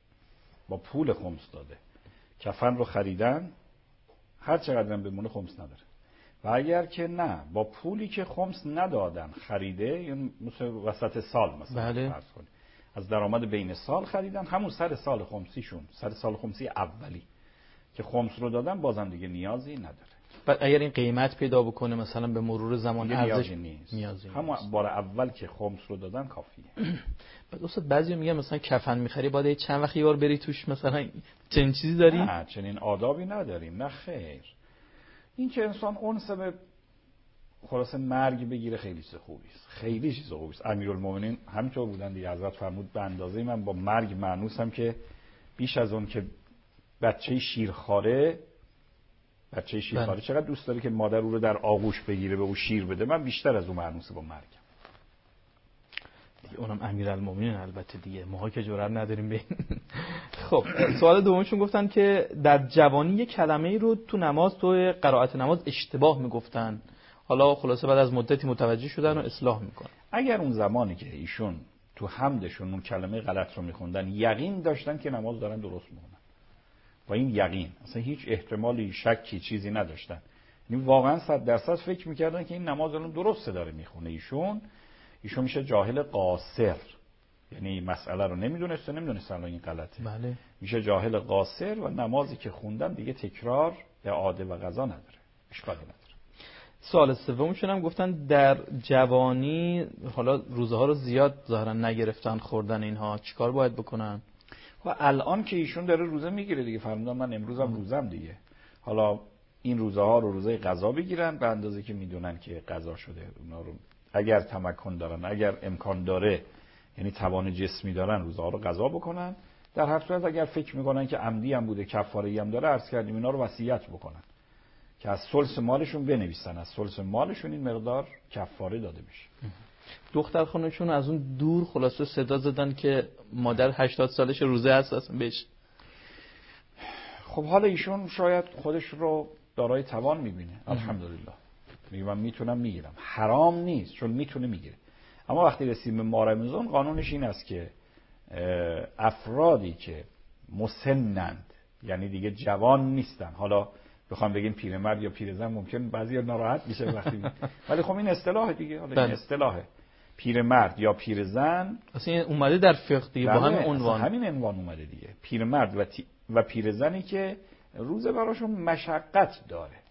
داده کفن رو خریدن هر چقدر هم بمونه خمس نداره. و اگر که نه با پولی که خمس ندادن خریده، یعنی مثل وسط سال مثلا فرض کنید از درآمد بین سال خریدن، همون سر سال خمسی اولی که خمس رو دادن بازم دیگه نیازی نداره. بعد اگر این قیمت پیدا بکنه مثلا به مرور زمان ارزش نیازی همون بار اول که خمس رو دادن کافیه. بعد استاد بعضی میگن مثلا کفن میخری باید چند وقت یه بار بری توش، مثلا چنین چیزی داری؟ نه چنین آدابی نداریم، نه خیر. این که انسان اونس به خلاصه مرگ بگیره خیلی چیز خوبی است، خیلی چیز خوبی است. امیرالمومنین همینطور بودن دیگه، حضرت فرمود به اندازه من با مرگ مانوسم که بیش از اون که بچه شیرخواره چقدر دوست داره که مادر او رو در آغوش بگیره به او شیر بده، من بیشتر از اون مانوسه با مرگم. دیگه اونم امیرالمومنین البته دیگه، ماها که جرئت نداریم به. خب سوال دومشون گفتن که در جوانی یک کلمه‌ای رو تو نماز، تو قرائت نماز اشتباه میگفتن، حالا خلاصه بعد از مدتی متوجه شدن و اصلاح میکنن. اگر اون زمانی که ایشون تو حمدشون اون کلمه غلط رو میخوندن یقین داشتن که نماز دارن درست میکنن، با این یقین اصلا هیچ احتمالی شکی چیزی نداشتن، یعنی واقعا 100% فکر میکردن که این نماز رو درست داره میخونه، ایشون میشه جاهل قاصر، یعنی مسئله رو نمیدونست الان این غلطه. بله. میشه جاهل قاصر و نمازی که خوندن دیگه تکرار اعاده و قضا نداره، اشکالی نداره. سوال سومشون هم گفتن در جوانی حالا روزه ها رو زیاد ظاهرا نگرفتن خوردن، اینها چیکار باید بکنن؟ و الان که ایشون داره روزه میگیره دیگه، فرمودن من امروزم روزم دیگه، حالا این روزه ها رو روزه قضا بگیرن به اندازه که میدونن که قضا شده، اونا رو اگر تمکن دارن، اگر امکان داره، یعنی توان جسمی دارن، روزه ها رو قضا بکنن. در هر صورت اگر فکر میکنن که عمدی هم بوده کفاره‌ای هم داره، عرض کردیم اینا رو وصیت بکنن که از ثلث مالشون بنویسن، از ثلث مالشون این مقدار کفاره داده بشه. دختر خانوشون از اون دور خلاصه صدا زدن که مادر 80 سالش روزه هست اصلا بهش. خب حالا ایشون شاید خودش رو دارای توان میبینه، الحمدلله میگه من میتونم میگیرم، حرام نیست چون میتونه میگیره. اما وقتی رسیم به ماه رمضان قانونش این است که افرادی که مسنند، یعنی دیگه جوان نیستن، حالا بخوام بگیم پیرمرد یا پیرزن ممکن بعضیا ناراحت میشه وقتی ولی خب این اصطلاح دیگه، حالا این اصطلاحه، پیرمرد یا پیرزن اصلا اومده در فقه دیگه با همین عنوان، همین عنوان اومده دیگه، پیرمرد و پیرزنی که روزه براشون مشقت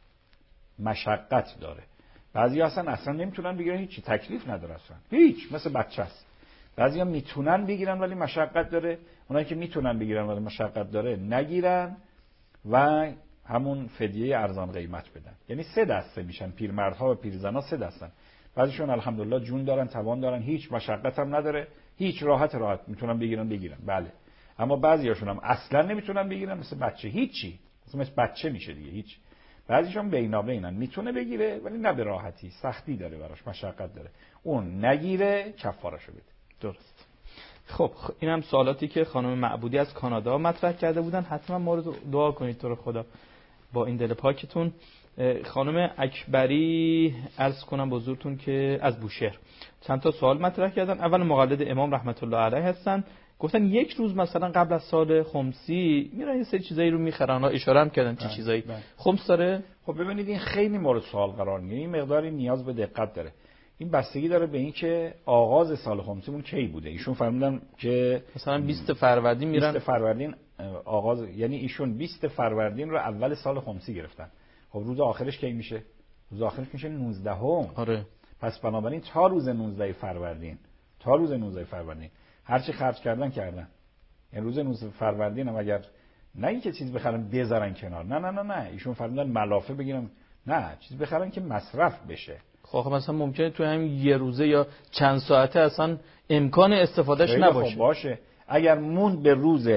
داره. بعضیا اصلا نمیتونن بگیرن، هیچی تکلیف نداره اصلا، هیچ، مثل بچه است. بعضیا میتونن بگیرن ولی مشقت داره، اونایی که میتونن بگیرن ولی مشقت داره نگیرن و همون فدیه ارزان قیمت بدن. یعنی 3 دسته میشن، پیرمردها و پیرزنها 3 دستن. بعضیشون الحمدلله جون دارن، توان دارن، هیچ مشقت هم نداره، هیچ راحت میتونن بگیرن. بله. اما بعضیاشون هم اصلا نمیتونن بگیرن، مثل بچه، هیچی، مثل بچه میشه دیگه، هیچ. بعضیشون بینابینن، میتونه بگیره ولی نه به راحتی، سختی داره براش، مشقت داره، اون نگیره کفارهشو بده. درست. خب این هم سوالاتی که خانم معبودی از کانادا مطرح کرده بودن. حتما ما رو دعا کنید تو رو خدا با این دل پاکتون. خانم اکبری عرض کنم به حضورتون که از بوشهر چند تا سوال مطرح کردن. اول مقلد امام رحمت الله علیه هستن، گفتن یک روز مثلا قبل از سال خمسی میرن یه سری چیزایی رو میخرن، اشاره هم کردن چه چیزایی خمس داره. خب ببینید این خیلی مورد سوال قرار میگیره، این مقداری نیاز به دقت داره. این بستگی داره به این که آغاز سال خمسیمون کی بوده. ایشون فرمودن که مثلا 20 فروردین میرن، 20 فروردین آغاز، یعنی ایشون 20 فروردین رو اول سال خمسی گرفتن. خب روز آخرش کی میشه؟ روز آخرش میشه 19ام. آره. پس بنابراین تا روز 19 فروردین هر چی خرج کردن. یعنی روز 19 فروردین هم اگر نه اینکه چیز بخرن بذارن کنار، نه ایشون فرمودن ملافه بگیرن، نه چیز بخرن که مصرف بشه. خب مثلا ممکنه تو همین یه روزه یا چند ساعته اصلا امکان استفادهش نباشه. خب باشه، اگر موند به روز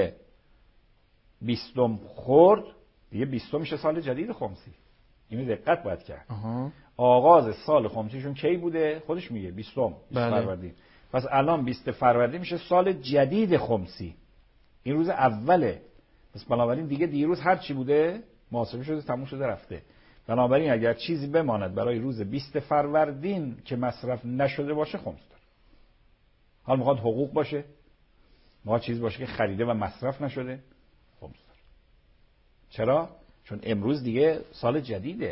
20 خورد دیگه 20 میشه سال جدید خمسی. اینو دقت باید کرد. آغاز سال خمسیشون کی بوده؟ خودش میگه 20 فروردین. پس الان 20 فروردین میشه سال جدید خمسی، این روز اوله. پس بنابراین دیگه دیروز هر چی بوده محاسبه شده، تموم شده، رفته. بنابراین اگر چیزی بماند برای روز 20 فروردین که مصرف نشده باشه خمس داره. حال میخواد حقوق باشه، میخواد چیز باشه که خریده و مصرف نشده، خمس داره. چرا؟ چون امروز دیگه سال جدیده.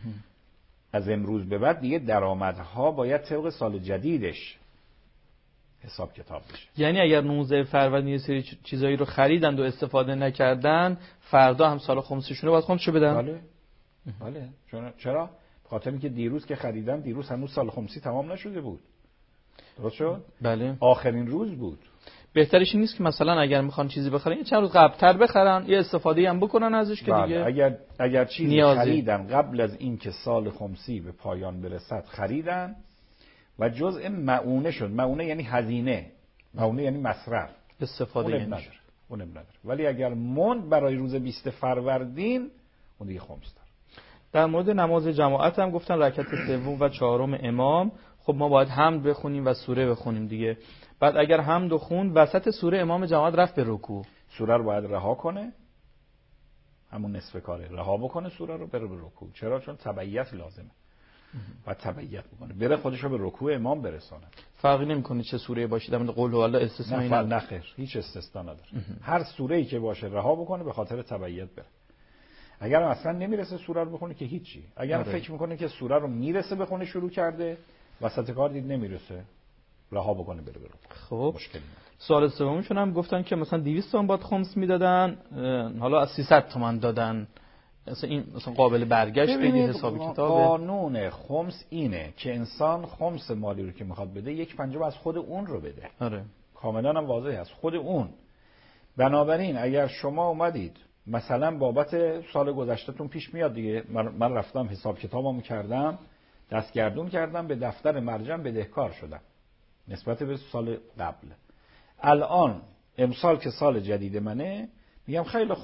از امروز به بعد دیگه درآمدها باید طبق سال جدیدش حساب کتاب بشه. یعنی اگر 19 فروردین یه سری چیزایی رو خریدند و استفاده نکردن، فردا هم سال خمسیشونه باید خمسشو بدن؟ بله. چرا؟ بخاطر اینکه دیروز که خریدن، دیروز هنوز سال خمسی تمام نشده بود. درست شد؟ بله. آخرین روز بود. بهترش این نیست که مثلا اگر میخوان چیزی بخرن یه چند روز قبل‌تر بخرن، یه استفاده هم بکنن ازش که دیگه. اگر چیزی خریدن قبل از اینکه سال خمسی به پایان برسد خریدن و جزء مؤونه شد. مؤونه یعنی هزینه، مؤونه یعنی مصرف، استفاده نداره. ولی اگر موند برای روز 20 فروردین اون دیگه خمس داره. در مورد نماز جماعت هم گفتن رکعت سوم و چهارم امام، خب ما باید حمد بخونیم و سوره بخونیم دیگه. بعد اگر حمد و خوند وسط سوره امام جماعت رفت به رکوع، سوره رو باید رها کنه، همون نصف کاره، رها بکنه سوره رو، بره به رکوع. چرا؟ چون تبعیت لازمه. باید تبعیت بکنه، بره خودش رو به رکوع امام برسونه. فرقی نمیکنه چه سوره باشه، در مورد قول الله استثنایی نه خیر، هیچ استثنا نداره. هر سوره‌ای که باشه رها بکنه به خاطر تبعیت بره. اگر اصلا نمیرسه سوره رو بخونه که هیچی. اگر فکر میکنه که سوره رو میرسه بخونه، شروع کرده، وسط کار دید نمیرسه، رها بکنه بره. خب مشکلی نداره. سوال سومشون هم گفتن که مثلا 200 تومان باید خمس میدادن، حالا از 300 تومان دادن. این مثلا قابل برگشت به حساب کتابه. قانون خمس اینه که انسان خمس مالی رو که میخواد بده 1/5 از خود اون رو بده. آره. کاملا هم واضحه، از خود اون. بنابراین اگر شما اومدید مثلا بابت سال گذشتهتون پیش میاد دیگه، من رفتم حساب کتابمو کردم، دستگردون کردم، به دفتر مرجع بدهکار شدم نسبت به سال قبل. الان امسال که سال جدید منه، میگم خیلی خوب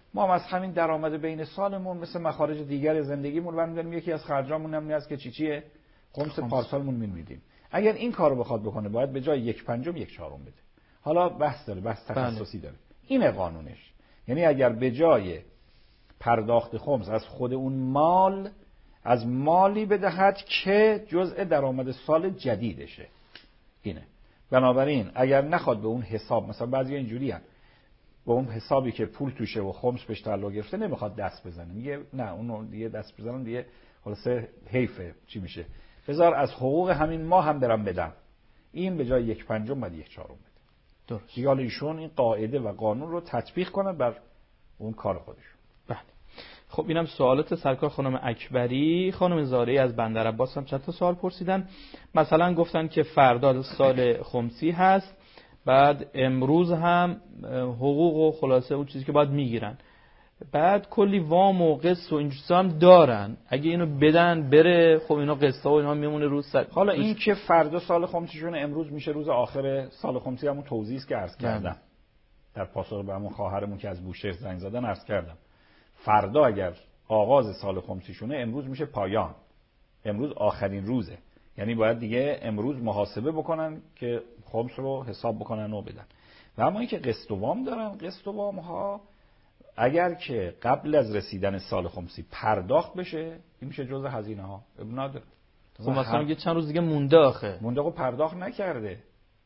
ما هم از همین درآمد بین سالمون مثل مخارج دیگر زندگیمون برمی‌داریم، یکی از خرجامون هم نیست که چیه خمس پارسالمون میدیم. اگر این کارو بخواد بکنه باید به جای 1/5 1/4 بده. حالا بحث داره، بحث تخصصی داره. اینه قانونش. یعنی اگر به جای پرداخت خمس از خود اون مال از مالی بدهد که جزء درآمد سال جدیدشه، اینه. بنابراین اگر نخواد به اون حساب، مثلا بعضی اینجوری هست به اون حسابی که پول توشه و خمس بهش تعلق گرفته نمیخواد دست بزنه، میگه نه اونو دیگه دست بزنم دیگه خلاصه حیفه، چی میشه، بذار از حقوق همین ما هم برم بدم. این به جای 1/5 بعد 1/4 بده. درست. دیگه ایشون این قاعده و قانون رو تطبیق کنه بر اون کار خودشون. بله. خب اینم سوالات سرکار خانم اکبری. خانم زارعی از بندر عباس هم چند تا سوال پرسیدن. مثلا گفتن که فردا سال خمسی هست، بعد امروز هم حقوق و خلاصه اون چیزی که باید میگیرن، بعد کلی وام و قسط و این چیزا هم دارن، اگه اینو بدن بره خب اینا قسطا و اینا میمونه روز حالا این که فردا سال خمسیشون امروز میشه روز آخر سال خمسی، همون توضیحی که عرض کردم در پاسخ به همون خواهرمون که از بوشهر زنگ زدن عرض کردم. فردا اگر آغاز سال خمسیشونه امروز میشه پایان، امروز آخرین روزه، یعنی باید دیگه امروز محاسبه بکنن که خمس رو حساب بکنن و بدن. و اما این که قسط و وام دارن، قسط و وام ها اگر که قبل از رسیدن سال خمسی پرداخت بشه این میشه جزء هزینه ها، ابن نداره. خب مثلا میگه چند روز دیگه مونده، آخه مونده و پرداخت نکرده،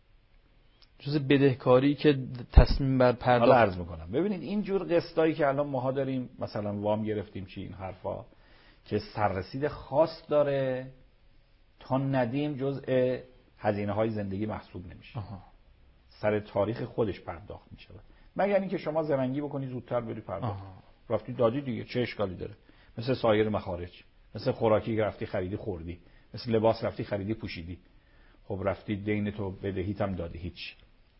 جزء بدهکاری که تصمیم بر پرداخت. حالا عرض میکنم ببینید این جور قسطایی که الان ماها داریم، مثلا وام گرفتیم چی این حرفا که سررسید خاص داره تا ندیم جزء هزینه های زندگی محسوب نمیشه. سر تاریخ خودش پرداخت میشه، مگر اینکه شما زرنگی بکنی زودتر بری پرداخت. رفتی دادی دیگه چه اشکالی داره، مثل سایر مخارج، مثل خوراکی که رفتی خریدی خوردی، مثل لباس رفتی خریدی پوشیدی، خب رفتی دین تو بدهیت هم دادی، هیچ.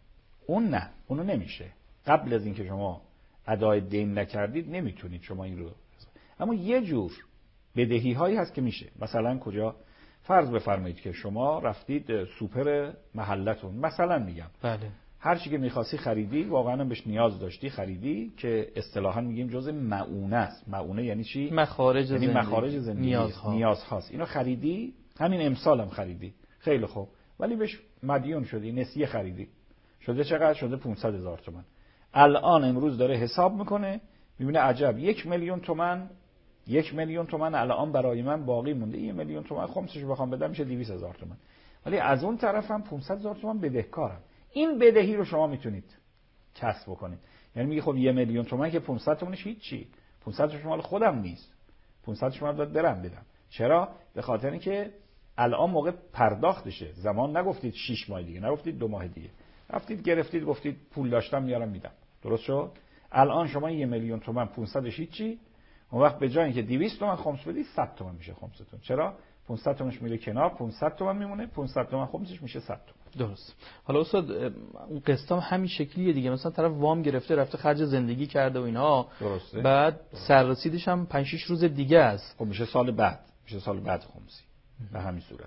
اون نه، اونو نمیشه. قبل از اینکه شما ادای دین نکردید نمیتونید شما این رو. اما یه جور بدهی هایی هست که میشه. مثلا کجا؟ فرض بفرمایید که شما رفتید سوپر محلتون، مثلا میگم، بله، هر چی که می‌خواستی خریدی، واقعا بهش نیاز داشتی خریدی، که اصطلاحاً میگیم جزء معونه است. معونه یعنی چی؟ مخارج زندگی. یعنی مخارج زندگی، نیازهاست. اینو خریدی، همین امسال هم خریدی، خیلی خوب، ولی بهش مدیون شدی، نسیه خریدی، شده چقدر؟ شده 500,000 تومان. الان امروز داره حساب میکنه، میبینه عجب 1,000,000 تومان، 1,000,000 تومان الان برای من باقی مونده، 1,000,000 تومان خمسش بخوام بدم میشه 200,000 تومان، ولی از اون طرفم 500,000 تومان بدهکارم. این بدهی رو شما میتونید کسب بکنید. یعنی میگه خب 1,000,000 تومان که 500 تومانش هیچی، 500 تومان مال خودم نیست، 500 تومان باید برم بدم. چرا؟ به خاطر اینکه الان موقع پرداختشه. زمان نگفتید 6 ماه دیگه، نگفتید 2 ماه دیگه، رفتید گرفتید گفتید پول داشتم میارم میدم، درست شد؟ الان شما 1,000,000 تومان 500ش هیچی، اون وقت به جای اینکه 200 تومان خمس بدی 100 تومان میشه خمستون. چرا؟ 500 تومانش میره کنار، 500 تومان میمونه، 500 تومان خمسش میشه 100 تومان. درست. حالا استاد اون قسطام همین شکلیه دیگه، مثلا طرف وام گرفته رفته خرج زندگی کرده و اینها، درسته. بعد سررسیدش هم 5-6 روز دیگه است. خب میشه سال بعد، میشه سال بعد خمسی. به همین صورت.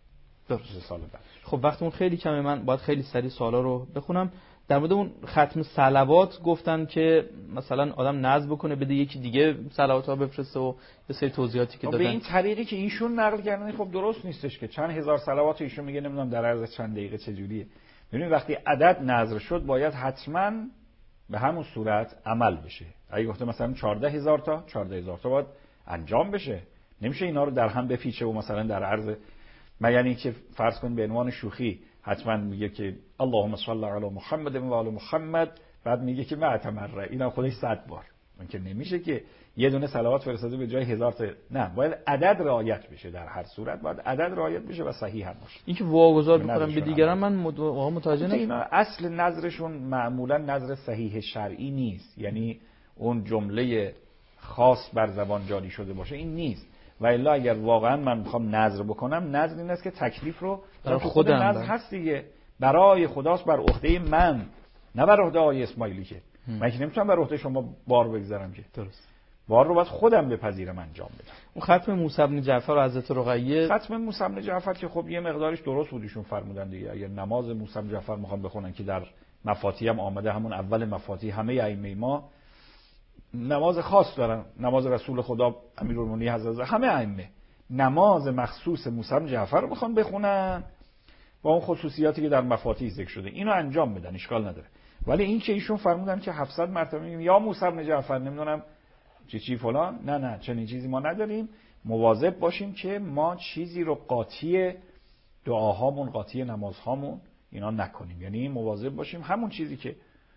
درست. سال بعد. خب وقتمون خیلی کمه، من باید خیلی سریع سوالا رو بخونم. در مورد اون ختم صلوات گفتن که مثلا آدم نذر بکنه بده یکی دیگه صلوات‌ها بفرسته و یه سری توضیحاتی که دادن. به این طریقی که ایشون نقل کردن خب درست نیستش که چند هزار صلوات ایشون میگه نمیدونم در عرض چند دقیقه چه جوریه. ببینید وقتی عدد نذر شد باید حتما به همون صورت عمل بشه. اگه گفته مثلا 14,000 تا 14,000 تا باید انجام بشه. نمیشه اینا رو در هم بپیچه و مثلا در عرض مگر اینکه فرض کن به عنوان شوخی حتما میگه که اللهم صل علی محمد و آل محمد، بعد میگه که معتمره، اینا خودش 100 بار. اون که نمیشه که یه دونه صلوات فرستاده به جای 1000 تا، نه، باید عدد رعایت بشه. در هر صورت باید عدد رعایت بشه و صحیح هم باشه. این که واگذار بکنم به دیگران من متوجه نمیشم. اینا اصل نظرشون معمولا نظر صحیح شرعی نیست، یعنی اون جمله خاص بر زبان جاری شده باشه این نیست. و الا اگر واقعا من میخوام نذر بکنم، نذر این است که تکلیف رو برای خودم نذر هست دیگه، برای خداست، بر عهده من، نه بر عهده آقای اسماعیلی که من که نمیتونم بر عهده شما بار بگذارم که. درست. بار رو باید خودم بپذیرم انجام بدم. اون ختم موسی بن جعفر و حضرت رقیه، ختم موسی بن جعفر که خب یه مقدارش درست بود، ایشون فرمودن دیگه اگر نماز موسی بن جعفر میخوام بخونن که در مفاتیح هم آمده، همون اول مفاتیح همه ائمه ما نماز خاص دارن، نماز رسول خدا امیرالمومنین حضرت همه ائمه نماز مخصوص موسی بن جعفر رو بخوان بخونن با اون خصوصیاتی که در مفاتیح ذکر شده، اینو انجام بدن، اشکال نداره. ولی این که ایشون فرمودن که 700 مرتبه میگیم یا موسی بن جعفر نمیدونم چی فلان، نه چنین چیزی ما نداریم. مواظب باشیم که ما چیزی رو قاطی دعاهامون، قاطی نمازهامون اینا نکنیم. یعنی مواظب باشیم همون چیزی که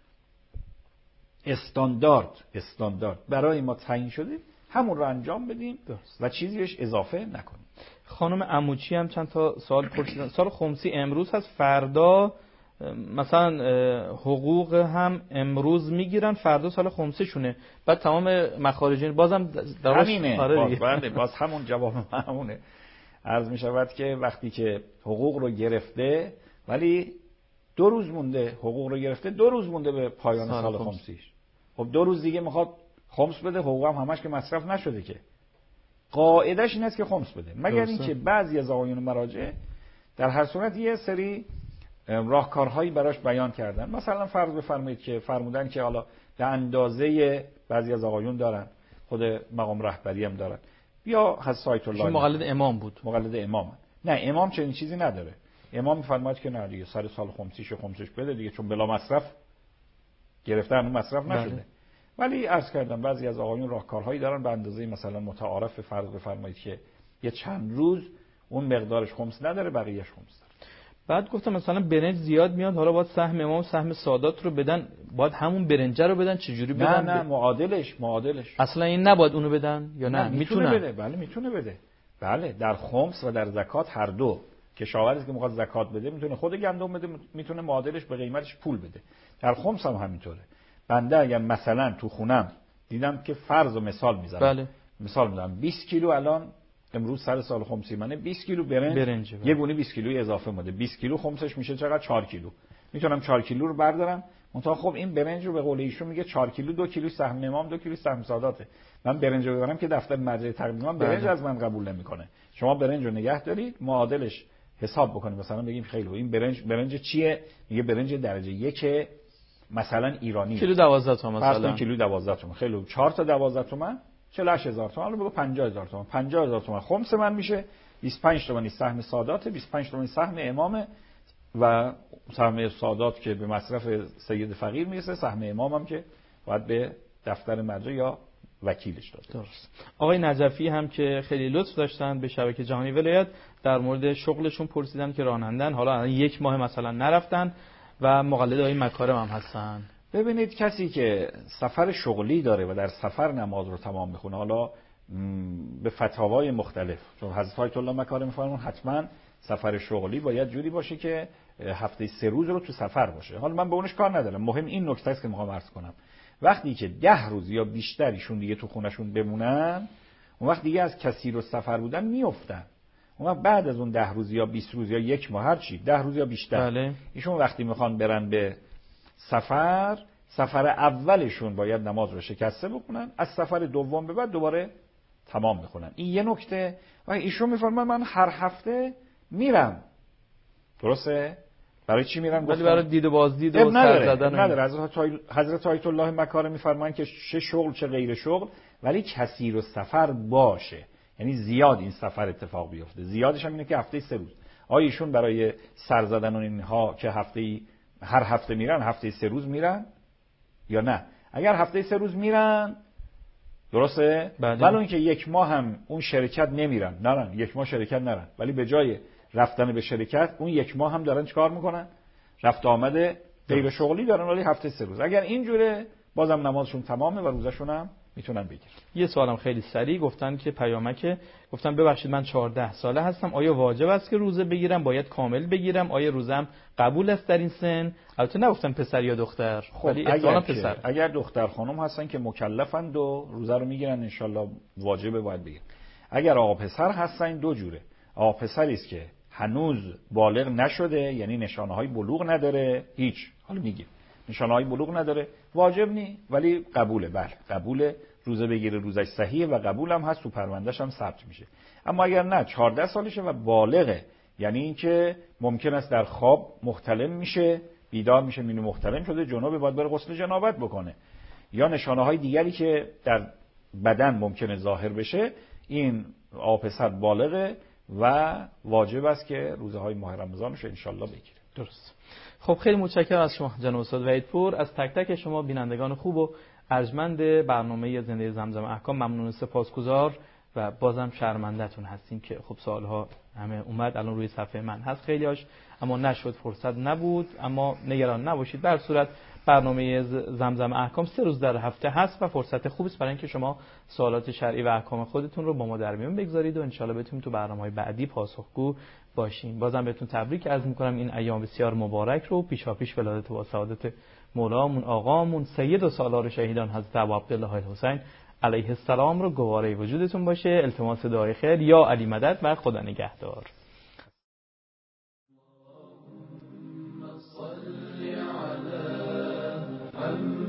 استاندارد برای ما تعیین شده همون رو انجام بدیم و چیزی بهش اضافه نکنیم. خانم عموچی هم چند تا سوال پرسیدن. سال خمسی امروز هست، فردا مثلا حقوق هم امروز میگیرن، فردا سال خمسیشونه، بعد تمام مخارجین بازم همینه. باز همون جواب همونه. عرض می شود که وقتی که حقوق رو گرفته ولی 2 روز مونده، حقوق رو گرفته 2 روز مونده به پایان سال خمسیش، خب 2 روز دیگه میخواد خمس بده، حقوق هم همش که مصرف نشده که. قاعدش این است که خمس بده، مگر اینکه بعضی از آقایون مراجع در هر صورت یه سری راهکارهایی براش بیان کردن. مثلا فرض بفرمایید که فرمودن که حالا به اندازه بعضی از آقایون دارن، خود مقام رهبری هم دارن، یا حضرت آیت الله مقلد امام بود، مقلد امام. نه امام چنین چیزی نداره. امام میفرماید که نه دیگه سر سال خمسیش بده دیگه، چون بلا مصرف گرفتن اون مصرف نشده. ولی عرض کردم بعضی از آقایون راهکارهایی دارن به اندازه مثلا متعارف، فرض بفرمایید که یه چند روز اون مقدارش خمس نداره، بقیه‌اش خمس داره. بعد گفتم مثلا برنج زیاد میاد، حالا باید سهم امام سهم سادات رو بدن، باید همون برنج رو بدن، چجوری بدن؟ نه معادلش اصلا این نباید اونو بدن یا نه میتونه بده؟ بله میتونه بده. بله در خمس و در زکات هر دو. کشاورزی که میخواد زکات بده میتونه خود گندم بده، میتونه معادلش به قیمتش پول بده. در خمس هم همینطوره. بنده اگر مثلا تو خونم دیدم که فرض و مثال میذارم، بله. مثال میذارم 20 کیلو الان امروز سر سال خمسی منه 20 کیلو برنج یه گونه 20 کیلویی اضافه مونده، 20 کیلو خمسش میشه چقدر؟ 4 کیلو. میتونم 4 کیلو رو بردارم، منتها خب این برنج رو به قول ایشون میگه 4 کیلو 2 کیلو سهم امام 2 کیلو سهم ساداته. من برنج رو ببرم که دفتر مرجع تقدیرم برنج از من قبول نمیکنه. شما برنج رو نگه دارید، معادلش حساب بکنید، مثلا بگیم خیلی این برنج چیه؟ میگه برنج درجه 1 مثلا ایرانی کیلو 12 تومن مثلا، کیلو 12 تومن، خیلی 4 تا 12 تومن 48000 تومن، حالا بگو 50000 تومن، 50000 تومن خمس من میشه 25 تومانی سهم سادات، 25 تومانی سهم امام و سهم سادات که به مصرف سید فقیر میرسه، سهم امام هم که باید به دفتر مرجع یا وکیلش داد. درست. آقای نجفی هم که خیلی لطف داشتن به شبکه جهانی ولایت در مورد شغلشون پرسیدن که رانندن، حالا 1 ماه مثلا نرفتن و مقلد آقای مکارم هم هستن. ببینید کسی که سفر شغلی داره و در سفر نماز رو تمام میخونه، حالا به فتاوای مختلف، چون حضرت آیت الله مکارم میفرمون حتما سفر شغلی باید جوری باشه که هفته 3 روز رو تو سفر باشه. حالا من به اونش کار ندارم، مهم این نکته است که میخوام عرض کنم. وقتی که 10 روز یا بیشتر ایشون دیگه تو خونشون بمونن، اون وقت دیگه از کثیر و سفر بودن میافتن. اون وقت بعد از اون 10 روز یا 20 روز یا 1 ماه هر چی 10 روز یا بیشتر، بله. ایشون وقتی میخوان برن به سفر اولشون باید نماز رو شکسته بکنن، از سفر دوم به بعد دوباره تمام میخونن. این یه نکته. و ایشون میفرمان من هر هفته میرم. درسته؟ برای چی میرم؟ ولی برای دید و بازدید و سر زدن نداره. حضرت آیت الله مکارم میفرمان که چه شغل چه غیر شغل ولی کثیر و سفر باشه، یعنی زیاد این سفر اتفاق بیفته. زیادش هم اینه که هفته 3 روز. آیا ایشون برای سر زدن و اینها که هر هفته میرن، هفته 3 روز میرن یا نه؟ اگر هفته 3 روز میرن درسته؟ ولی اینکه 1 ماه هم اون شرکت نمیرن، نرن 1 ماه شرکت نرن، ولی به جای رفتن به شرکت اون 1 ماه هم دارن چیکار میکنن؟ رفت آمده غیر شغلی دارن، ولی هفته 3 روز. اگر اینجوره بازم نمازشون تمامه و روزشون هم میتونن بگیرن. یه سوالم خیلی سریع گفتن که پیامک، گفتن ببخشید من 14 ساله هستم، آیا واجب است که روزه بگیرم؟ باید کامل بگیرم؟ آیا روزم قبول است در این سن؟ البته نگفتن پسر یا دختر، ولی احتمالاً پسر. اگر دختر خانم هستن که مکلفند و روزه رو میگیرن ان شاءالله واجبه باید بگیرن. اگر آقا پسر هستن دو جوره. آقا پسری است که هنوز بالغ نشده، یعنی نشانه‌های بلوغ نداره، هیچ، حالا میگیم نشانه‌های بلوغ نداره، واجب نی ولی قبوله. بله قبوله، روزه بگیره، روزش صحیحه و قبول هم هست، تو پروندهش هم ثبت میشه. اما اگر نه 14 سالشه و بالغه، یعنی اینکه ممکن است در خواب محتلم میشه، بیدار میشه، مینو محتلم شده، جنابه، باید بره غسل جنابت بکنه، یا نشانه های دیگری که در بدن ممکنه ظاهر بشه، این پسر بالغه و واجب است که روزهای ماه رمضانش انشالله بگیره. درست. خب خیلی متشکرم از شما جناب استاد وحیدپور. از تک تک شما بینندگان خوب و ارجمند برنامه زنده زمزم احکام ممنون و سپاسگزار و بازم شرمنده‌تون هستیم که خب سوال‌ها همه اومد الان روی صفحه من هست خیلی‌هاش، اما نشد، فرصت نبود. اما نگران نباشید، به هر صورت برنامه زمزم احکام 3 روز در هفته هست و فرصت خوبی است برای اینکه شما سوالات شرعی و احکام خودتون رو با ما در میون بگذارید و انشالله بتونیم تو برنامه‌های بعدی پاسخگو باشیم. بازم بهتون تبریک عرض می‌کنم این ایام بسیار مبارک رو. پیشاپیش ولادت و سعادت مولامون آقامون سید و سالار شهیدان حضرت ابو عبدالله الحسین علیه السلام رو گواره وجودتون باشه. التماس دعای خیر، یا علی مدد و خدا نگهدار. صل على محمد